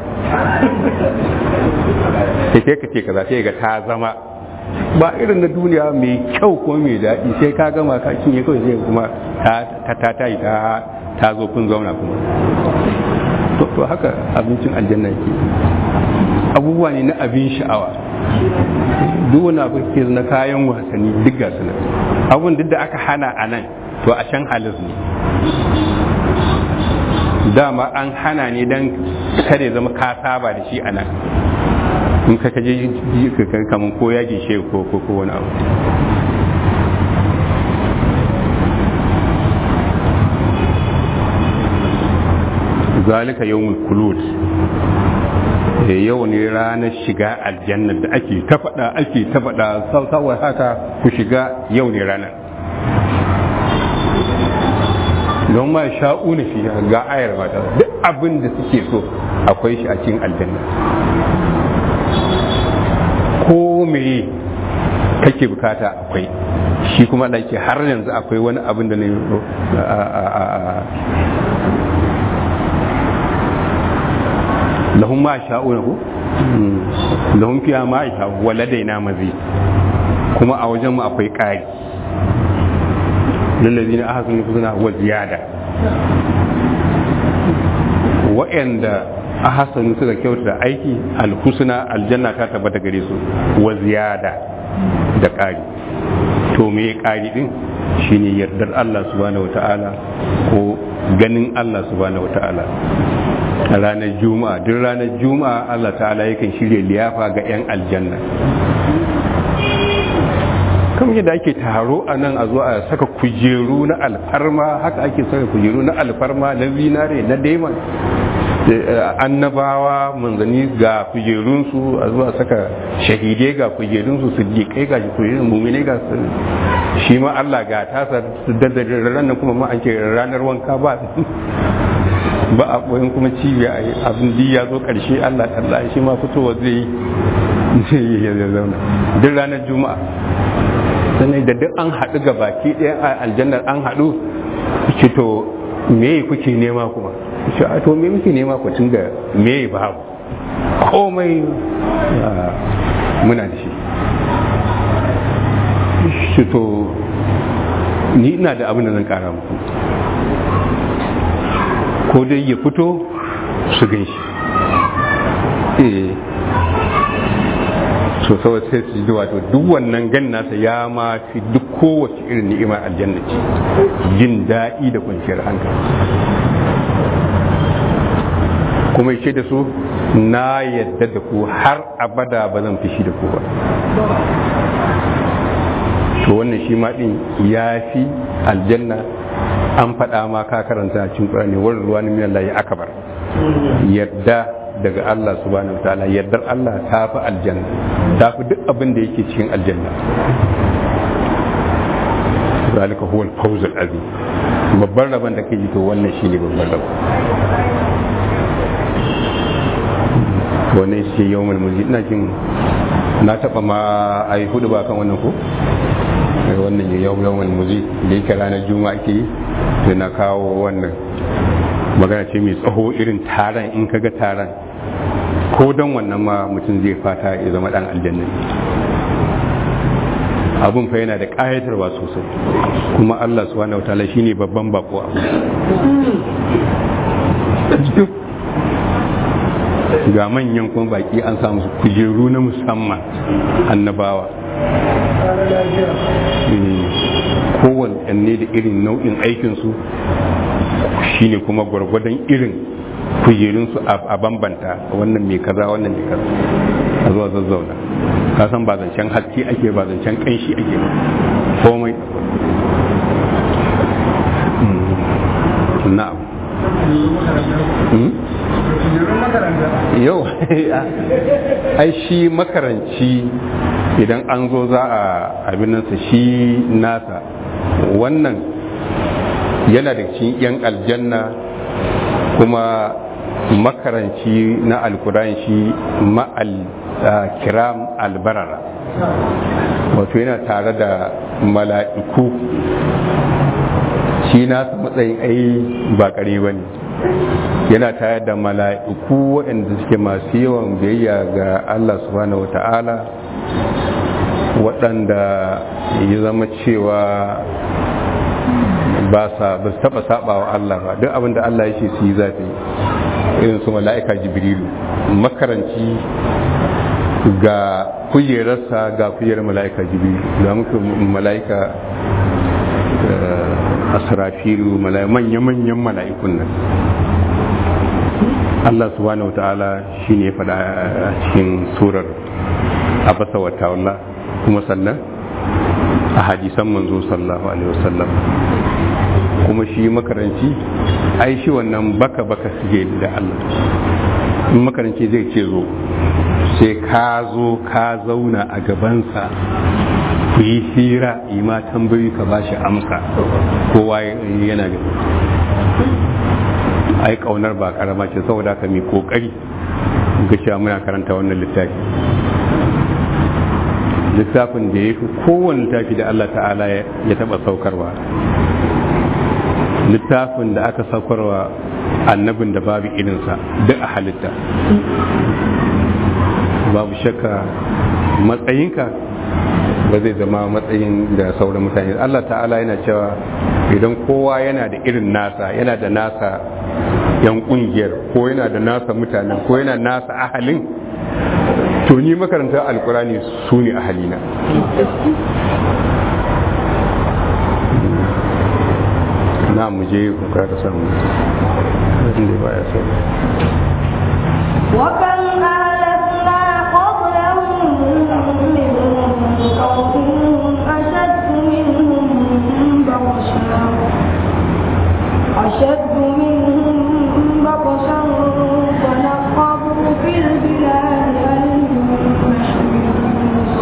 sai kai ka ce kaza sai ga ta zama ba irin na duniya mai kyau ko mai daɗi, sai ka gama ka cinye kawai sai kuma ta ta ta yi ta ta zo kun zauna kuma to to haka abincin aljanna yake, abubuwa ne na abin sha'awa, duk wani abu ke na kayan wasanni duk ga su nan, abun duk da aka hana a nan to a can halis ne, dama an hana ne don kare zama ka saba da shi a nan, in ka kaje kamar ko yajin shehu ko ko wani abu. zalika yawmul khulud, yau ne ranar shiga aljanna da ake ta faɗa ake ta faɗa sautawar haka ku shiga, yau ne ranar. don ma sha'una fi ga ayar mata duk abin da suke so akwai shi a cikin aljanna, ko me kake bukata akwai shi, kuma da ke har yanzu akwai wani abin da ne lahum ma sha'una ko lahum fiha ma sha'u wa ladaina mazid, kuma a wajen mu akwai ƙari lillazina ahsanu husna wa ziyada, wa'anda ahsanu suka kyautata aiki alhusna aljanna ta tabbata gare su wa ziyada da ƙari. To me ƙari din shine yardar Allah subhanahu wataala ko ganin Allah subhanahu wataala a ranar juma'a. Duk ranar juma'a Allah ta'ala yakan shirya liyafa ga 'yan aljanna, kamar yadda ake taro a nan a zo a saka kujeru na alfarma, haka ake saka kujeru na alfarma na zinare na daiman, annabawa manzanni ga kujerunsu, a zuwa saka shahidai ga kujerunsu, siddiƙai ga kujerun muminai ga su, shi ma Allah ga tasa daddare ranar kuma ma an ce ranar wanka ba ba a ɓoyin kuma cibiya a yi abin di ya zo ƙarshe Allah Allah shi ma fitowa zai yi ya zauna duk ranar juma'a, sannan da duk an haɗu ga baki ɗaya a aljannar an haɗu ce to me kuke nema kuma ce a to me muke nema ku tun da me babu komai muna da shi, ce to ni ina da abin da zan ƙara muku, ko dai ya fito su gan shi eh so sau sai su ji wato duk wannan gan nasa ya ma fi duk kowace irin ni'imar aljanna ce, jin daɗi da kwanciyar hankali, kuma yake da su na yadda da ku har abada ba zan fishi da ku ba. To wannan shi ma din ya fi aljanna, an faɗa ma ka karanta cikin Qur'ani wa ruwan min Allah akbar, yadda daga Allah subhanahu wataala, yaddar Allah ta fi aljanna, ta fi duk abin da yake cikin aljanna. Zalika huwa al-fawz al-azim, babban rabon da kake to wannan shine babban rabon. Wannan shi yawmul mujid, ina jin na taba ma ai hudu ba kan wannan ko wannan yau yawmul mujid da yake ranar juma'a ke sai na kawo wannan magana ce mai tsaho irin taron, in kaga taron ko don wannan ma mutum zai fata ya zama dan aljanna. Abun fa yana da ƙayatarwa sosai, kuma Allah subhanahu wataala shine babban bako abu. Ga manyan kuma baki an samu kujeru na musamman annabawa, kowanne da irin nau'in aikinsu shine kuma gwargwadon irin kujerunsu a bambanta, wannan mai kaza wannan mai kaza, a zuwa zazzauna. Ka san ba zancen haske ake, ba zancen kanshi ake, komai. na'am yau ai shi makaranci idan an zo za a abinansa shi nasa wannan yana da cikin yan aljanna, kuma makaranci na alkuran shi ma'al kiram albarara, wato yana tare da mala'iku, shi nasa matsayin ai ba kare ba ne, yana tare da mala'iku waɗanda suke masu yawan biyayya ga Allah subhanahu wa ta'ala, waɗanda ya zama cewa ba su taɓa saɓa wa Allah ba, duk abinda Allah ya ce su yi zafi, irin su mala'ika jibrilu makaranci ga kujerarsa ga kujerar mala'ika jibrilu, ga muku mala'ika asrafilu, manya-manyan mala'ikun nan. Allah subhanahu wa ta'ala shi ne faɗa a cikin surar abasa wa ta'ala, kuma sannan a hadisan manzo sallallahu alaihi wasallam, kuma shi makaranci ai shi wannan baka baka suke da Allah. In makaranci zai ce zo, sai ka zo ka zauna a gabansa ku yi hira, yi ma tambayi ka ba shi amsa, kowa yana da ai kaunar ba karama ce, saboda ka mai kokari ga cewa muna karanta wannan littafi, littafin da ya fi kowane littafi da Allah ta'ala ya taba saukarwa, littafin da aka saukarwa annabin da babu irinsa duk a halitta. Babu shakka matsayinka ba zai zama matsayin da sauran mutane. Allah ta'ala yana cewa idan kowa yana da irin nasa, yana da nasa yan kungiyar, ko yana da nasa mutanen, ko yana nasa ahalin, to ni makarantar alkurani su ne ahalina. na mu je kuka da samu inda ba ya sai وكم أهلكنا قبلهم من قوم أشد منهم بطشا أشد منهم بطشا فنقبوا في البلاد هل من محيص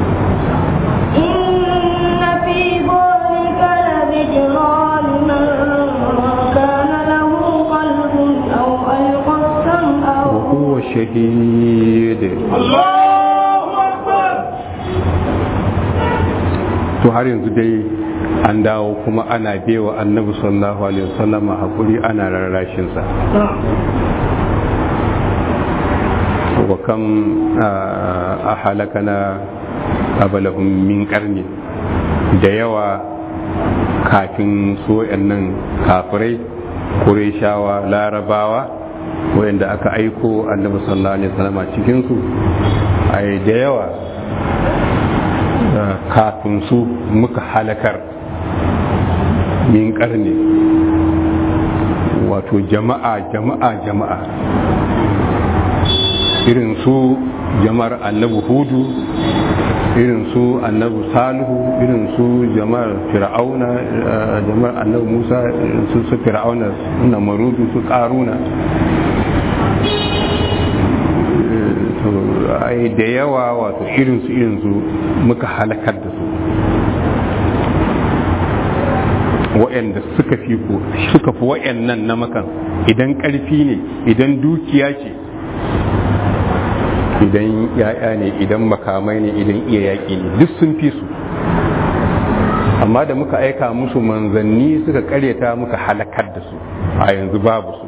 إن في ذلك لذكرى لمن كان له قلب أو ألقى السمع وهو شهيد. to har yanzu dai an dawo kuma ana bewa annabi sallallahu alaihi wasallam hakuri, ana rarrashin sa. wa kam ahalakana qablahum min qarni, da yawa kafin su wayannan kafirai qurayshawa larabawa wayanda aka aiko annabi sallallahu alaihi wasallam cikin su, ai da yawa kafin su muka halakar min karni, wato jama'a jama'a jama'a, irin su jama'ar annabi hudu, irin su annabi salihu, irin su jama'ar fir'auna, jama'ar annabi musa, irin su su fir'auna na marudu, su karuna, ai da yawa wato irin su irin su muka halakar da su, wa'anda suka fi ku suka fi wa'annan na makan, idan karfi ne, idan dukiya ce, idan ya'ya ne, idan makamai ne, idan iya yaƙi ne, duk sun fi su. Amma da muka aika musu manzanni suka karyata, muka halakar da su, a yanzu babu su.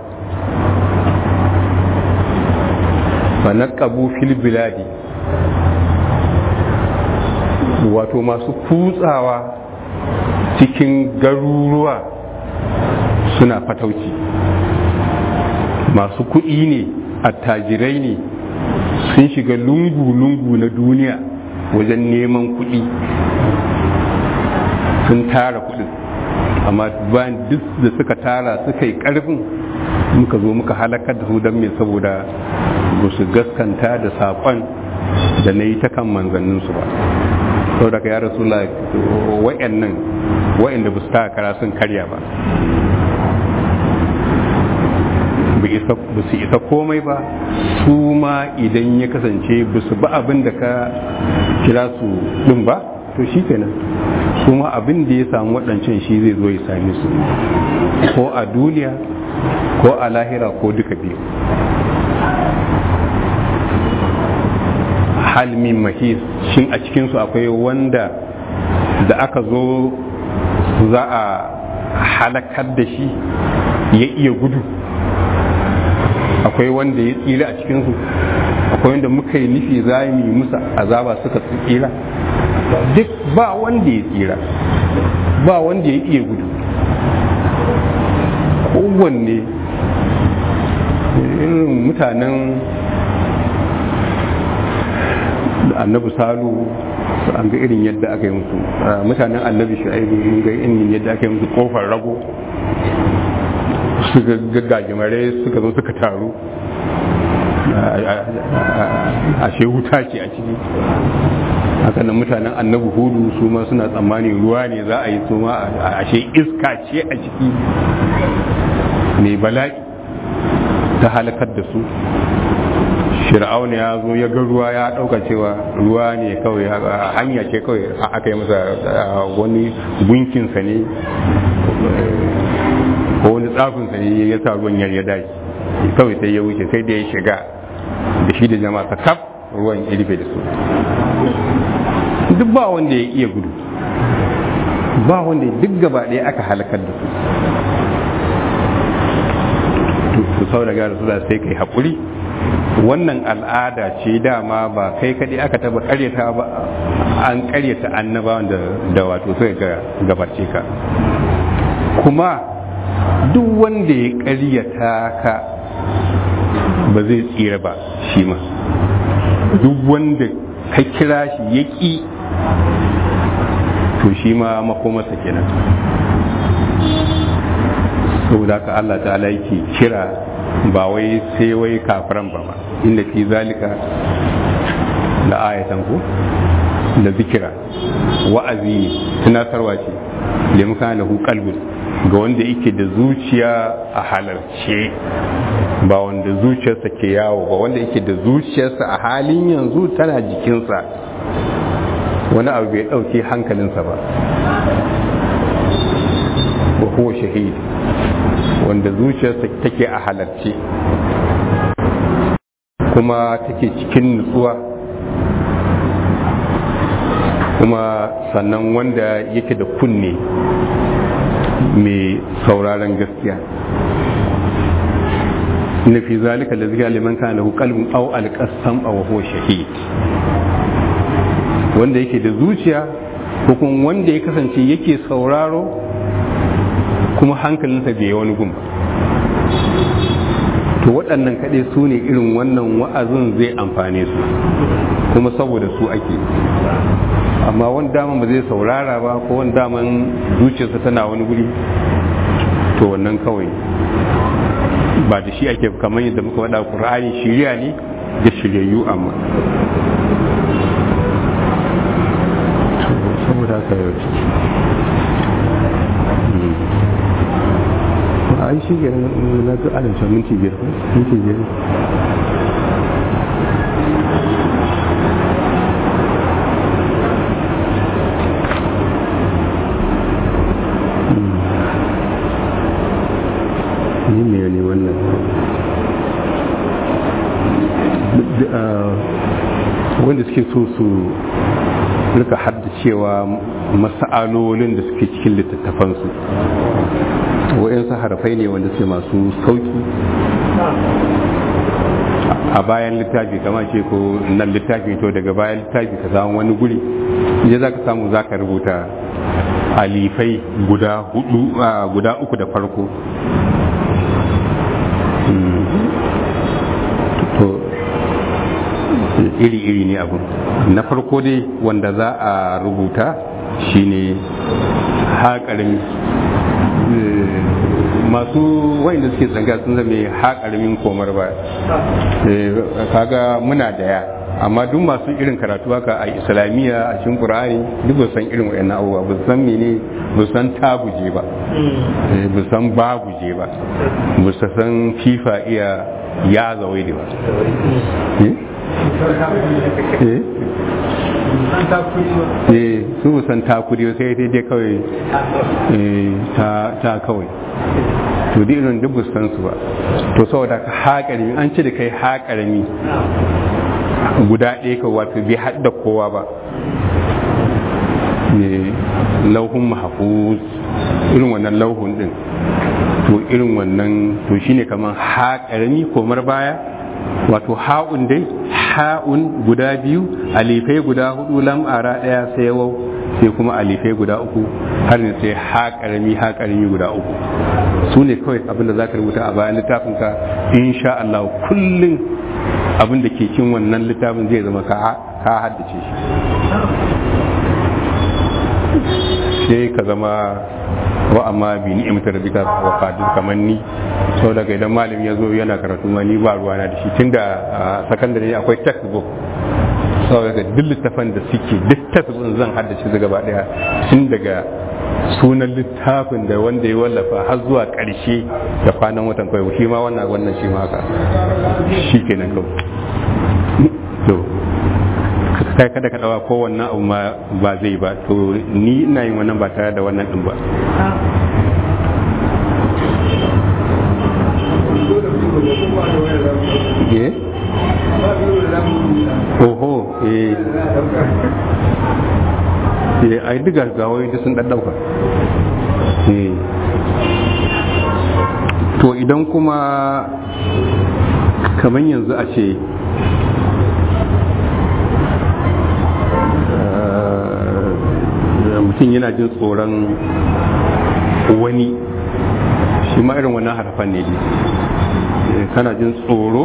fanaqabu fil biladi, wato masu kutsawa cikin garuruwa suna fatauci, masu kuɗi ne, attajirai ne, sun shiga lungu-lungu na duniya wajen neman kuɗi, sun tara kuɗin, amma bayan duk da suka tara suka yi ƙarfin, muka zo muka halakar da su don mai saboda ba su gaskanta da saƙon da na yi ta kan manzanninsu ba. sau da ka ya rasu la wa'annan wa'anda ba su ta kara sun karya ba, ba su isa komai ba, su ma idan ya kasance ba su ba abin da ka kira su din ba, to shi kenan su ma abin da ya samu waɗancan shi zai zo ya same su, ko a duniya ko a lahira ko duka biyu. halmin mahis, shin a cikinsu akwai wanda da aka zo za a halakar da shi ya iya gudu? Akwai wanda ya tsira a cikinsu? Akwai wanda muka yi nufi za mu yi musu azaba suka tsira? Duk ba wanda ya tsira, ba wanda ya iya gudu. Kowanne irin mutanen annabi salu an ga irin yadda aka yi musu, mutanen annabi shu'aibu mun ga irin yadda aka yi musu kofar rago, suka gaggajimare suka zo suka taru a wuta ce a ciki. haka nan mutanen annabi hudu su ma suna tsammani ruwa ne za a yi, su ma ashe iska ce a ciki mai bala'i ta halakar da su. Fir'auna ya zo ya ga ruwa ya dauka cewa ruwa ne kawai, hanya ce kawai aka yi masa wani gunkinsa ne ko wani tsafinsa ne ya sa ruwan ya dace kawai, sai ya wuce, sai da ya shiga da shi da jama'a kaf ruwan ya rufe da su. Duk ba wanda ya iya gudu, ba wanda duk gaba ɗaya aka halakar da su. To sau da gara su da sai kai haƙuri. Wannan al'ada ce dama ba kai kaɗai aka taba ƙaryata ba, an ƙaryata annabawan da, da wato sai ga gabace ka. Kuma duk wanda ya ƙaryata ka ba zai tsira ba shi ma, duk wanda ka kira shi ya ƙi to shi ma makomarsa kenan. Saboda ka Allah ta'ala yake kira ba wai sai wai kafiran ba ma, inda fi zalika da ayatan ku da zikira, wa'azi ne, tunatarwa ce, limuka lahu qalbun, ga wanda yake da zuciya a halarce, ba wanda zuciyarsa ke yawo ba, wanda yake da zuciyarsa a halin yanzu tana jikinsa, wani abu bai dauke hankalinsa ba. Wa huwa shahid, wanda zuciyarsa take a halarce kuma take cikin nutsuwa, kuma sannan wanda yake da kunne mai sauraron gaskiya. inna fi zalika la zikra liman kana lahu qalbun aw alqasam aw huwa shahid, wanda yake da zuciya ko kuma wanda ya kasance yake sauraro kuma hankalinsa bai wani gum. To waɗannan kaɗai su ne irin wannan wa'azin zai amfane su, kuma saboda su ake. Amma wani daman ba zai saurara ba, ko wani daman zuciyarsa tana wani guri, to wannan kawai ba da shi ake, kamar yadda muka faɗa Qur'ani shiriya ne da shiryayyu. Amma saboda haka a yi shi ke na ga adamta minti biyar minti biyar ni mai ne wannan wanda suke so su rika haddacewa mas'alolin da suke cikin littattafansu, wa'yansu harafai ne wanda suke masu sauki a bayan littafi, kama ce ko nan littafi, to daga bayan littafi ka samu wani guri idan za ka samu za ka rubuta alifai guda hudu guda uku da farko, to iri-iri ne abu. Na farko dai wanda za a rubuta shine haƙarin masu wayanda suke tsanga sun zame haƙarimin komar ba, kaga muna da ya, amma duk masu irin karatu haka a islamiyya a cikin qur'ani duk ba san irin wayannan abubuwa, ba san mene ba san ta guje ba ba san ba guje ba ba san fifa iya ya zawai da ba eh eh su ba san takuri sai dai dai kawai ta ta kawai to dai irin duk san su ba to saboda ka haƙarami an ce da kai haƙarami guda ɗaya ka wato bai haɗa kowa ba lauhun mahfuz irin wannan lauhun din to irin wannan to shine kaman haƙarami komar baya wato ha'un dai ha'un guda biyu alifai guda hudu lam'ara daya sai wau sai kuma alifai guda uku har ne sai ha karami ha karami guda uku su ne kawai abinda za ka rubuta a bayan littafin ka insha Allah kullum abin da ke cikin wannan littafin zai zama ka haddace shi sai ka zama wa amma bi ni'imtar rabbika wa qadir kaman ni sau daga idan malami ya zo yana karatu ma ni ba ruwa na da shi tunda a sakandare akwai textbook sau daga duk littafan da suke duk textbook zan haddace su gaba daya tun daga sunan littafin da wanda ya wallafa har zuwa karshe da kwanan watan kawai shi ma wannan wannan shi ma haka shi kenan kawai to kai kada ka dawa ko wannan abu ma ba zai ba to ni ina yin wannan ba tare da wannan din ba eh oho eh eh ai diga gawai da sun daddauka eh to idan kuma kaman yanzu a ce mutum yana jin tsoron wani shi ma irin wannan harfan ne kana jin tsoro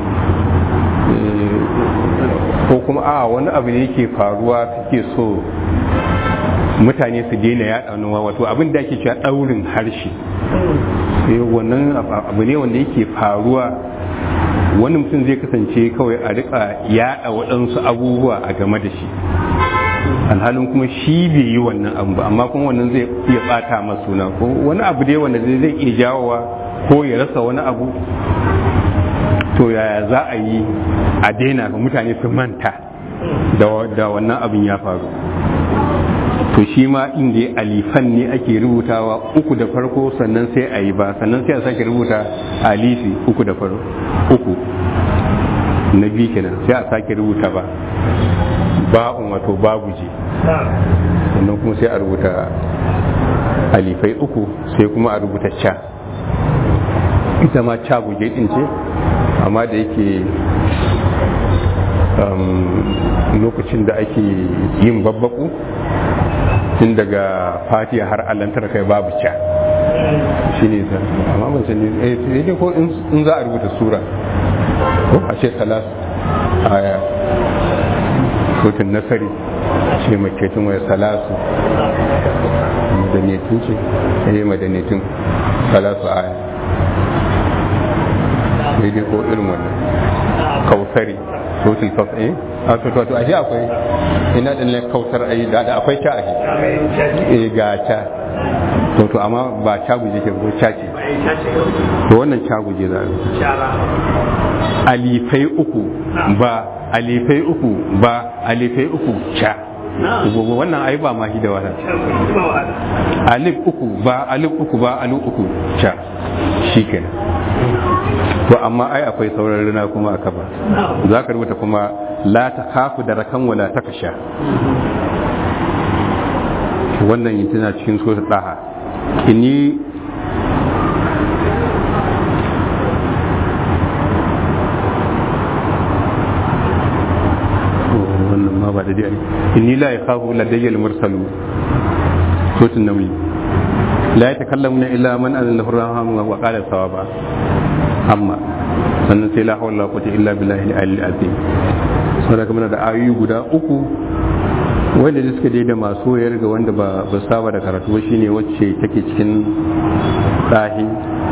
ko kuma a wani abu da yake faruwa kake so mutane su daina yaɗa nuwa wato abin da ake cewa ɗaurin harshe wannan abu ne wanda yake faruwa wani mutum zai kasance kawai a rika yaɗa waɗansu abubuwa a game da shi alhalin kuma shi bai yi wannan abu ba amma kuma wannan zai iya bata masa suna ko wani abu dai wanda zai iya jawowa ko ya rasa wani abu to yaya za a yi a daina ga mutane su manta da wannan abin ya faru to shi ma inda alifan ne ake rubutawa uku da farko sannan sai a yi ba sannan sai a sake rubuta alifi uku da farko uku na biyu kenan sai a sake rubuta ba ba'un wato babu je sannan kuma sai a rubuta alifai uku sai kuma a rubuta ca ita ma ca guje din ce amma da yake lokacin da ake yin babbaku tun daga fatiha har allantar kai babu ca shi ne sa amma ban sani eh ko in za a rubuta sura ko a ce salas aya sotun nasari ce maketun waya salasu madanetun ce ya madanetun salasu aya daidai ko irin wannan kausari sotun kausari a tutuwatu a shi akwai ina ɗin lai kausar ayi da akwai ca a shi ga ca to to amma ba ca guje ke ko ca ce to wannan ca guje za a alifai uku ba alifai uku ba alifai uku ca wannan ai ba ma shi da wata alif uku ba alif uku ba alif uku ca shi kenan to amma ai akwai sauran rina kuma aka ba za ka rubuta kuma la ta kafu da rakan wala ta kasha wannan yin tana cikin sura daha inni ba da dai inni la yakhafu ladayya al-mursalu sutun namli la yatakallamuna illa man anzalahu ar-rahman wa qala sawaba amma sannan sai la hawla wala quwwata illa billahi al-aliyyil azim saboda kuma da ayoyi guda uku wanda da suka dai da masu yar ga wanda ba ba saba da karatu ba shine wacce take cikin sahi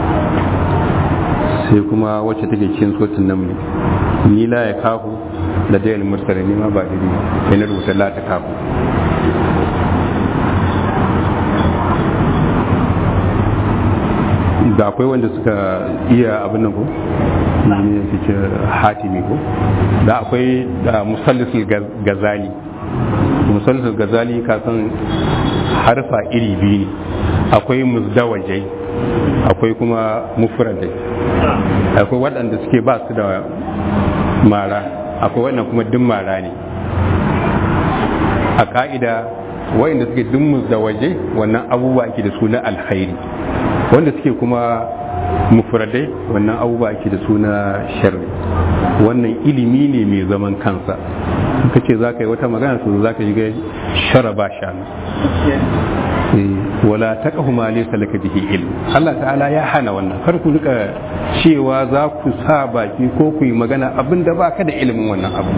sai kuma wacce take cikin sutun namli ni la yakhafu da dai al-mursala ne ma ba dai sai na rubuta la ta kafu da akwai wanda suka iya abin nan ko ne yake hatimi ko da akwai da musallisul gazali musallisul gazali ka san harfa iri biyu ne, akwai muzdawajai akwai kuma mufradai. Akwai waɗanda suke ba su da mara, akwai waɗanda kuma duk mara ne. A ka'ida waɗanda suke duk muzdawajai wannan abubuwa ake da su na alkhairi, wanda suke kuma mufradai wannan abubuwa ake da su na sharri. Wannan ilimi ne mai zaman kansa. Ka ce za ka yi wata magana to za ka yi ga shara ba shanu. Wala taqahu ma laysa laka bihi ilm. Allah ta'ala ya hana wannan. Kar ku rika cewa za ku sa baki ko ku yi magana abinda baka da ilimin wannan abu.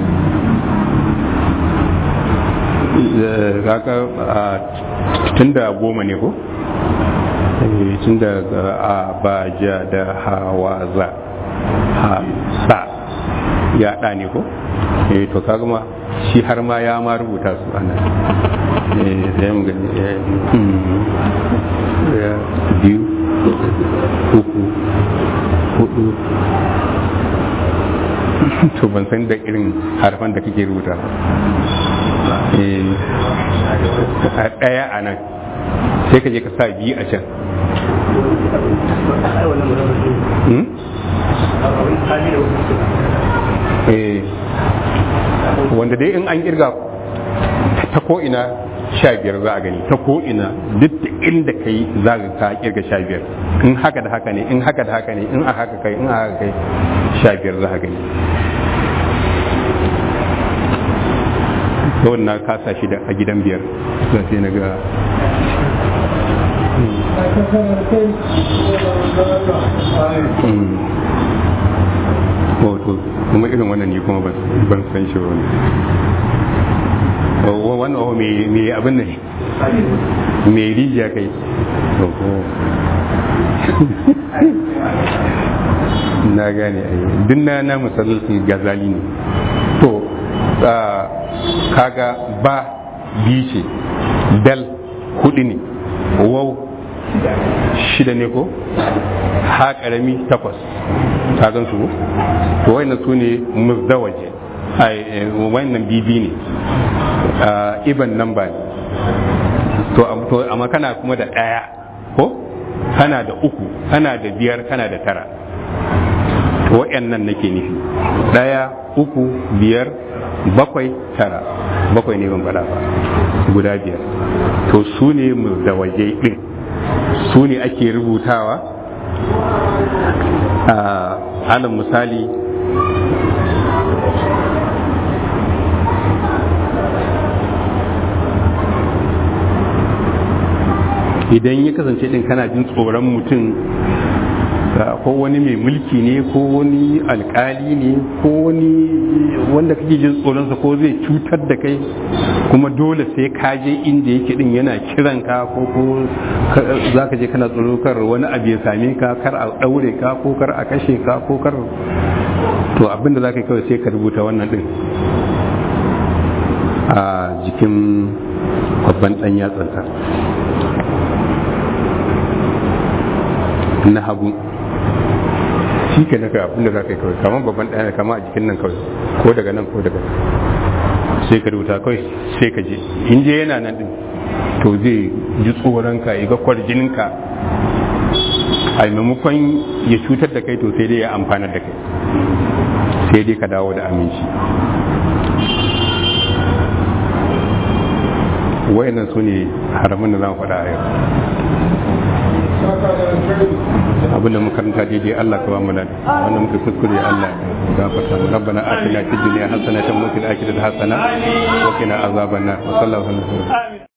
Kaka tunda goma ne ko? Tunda a ba ja da hawa za ha sa ya da ne ko? Eh to kaga ma shi har ma ya ma rubuta su anan. Sai mu gani ya biyu uku hudu to ban san da irin harfan da kake rubuta a ɗaya a nan sai ka je ka sa biyu a can wanda dai in an kirga ta ko'ina sha biyar za a gani ta ko'ina duk da inda ka yi za ka kirga sha biyar in haka da haka ne in haka da haka ne in a haka kai in a haka kai sha biyar za a gani. yawan na kasa shi da a gidan biyar za sai na ga wato kuma irin wannan ne kuma ban san shi wani wannan o mai abin ne mai rijiya kai na gane a yi duk na na musallisul gazali ne. To kaga ba biyu ce, dal hudu ne, wau shida ne ko ha karami takwas ta gan su to wayannan su ne muzdawaje ai wayannan bibi ne iban namba ne to to amma kana kuma da daya ko kana da uku kana da biyar kana da tara to wayannan nake nufi daya uku biyar bakwai tara bakwai ne ban fada ba guda biyar to su ne muzdawaje din su ne ake rubutawa a halin misali idan ya kasance din kana jin tsoron mutum ko wani mai mulki ne ko wani alkali ne ko wani wanda kake jin tsoronsa ko zai cutar da kai kuma dole sai ka je inda yake din yana kiran ka ko ko za ka je kana tsoro kar wani abu ya same ka kar a daure ka ko kar a kashe ka ko kar to abinda za ka yi kawai sai ka rubuta wannan din a jikin babban dan yatsanka na hagu shi ke naka abin da za ka yi kawai kamar babban ɗaya kama a jikin nan kawai ko daga nan ko daga nan sai ka rubuta kawai sai ka je in je yana nan din to zai ji tsoron ka ya ga kwarjinin ka a maimakon ya cutar da kai to sai dai ya amfana da kai sai dai ka dawo da aminci. wayannan su ne haramun da za mu faɗa a yau. abin da makaranta daidai Allah ka ba mu da wannan muka kuskure Allah ya gafarta mu rabbana atina fid dunya hasanatan wa fil akhirati hasanatan wa qina azaban nar wa sallallahu alaihi wa sallam.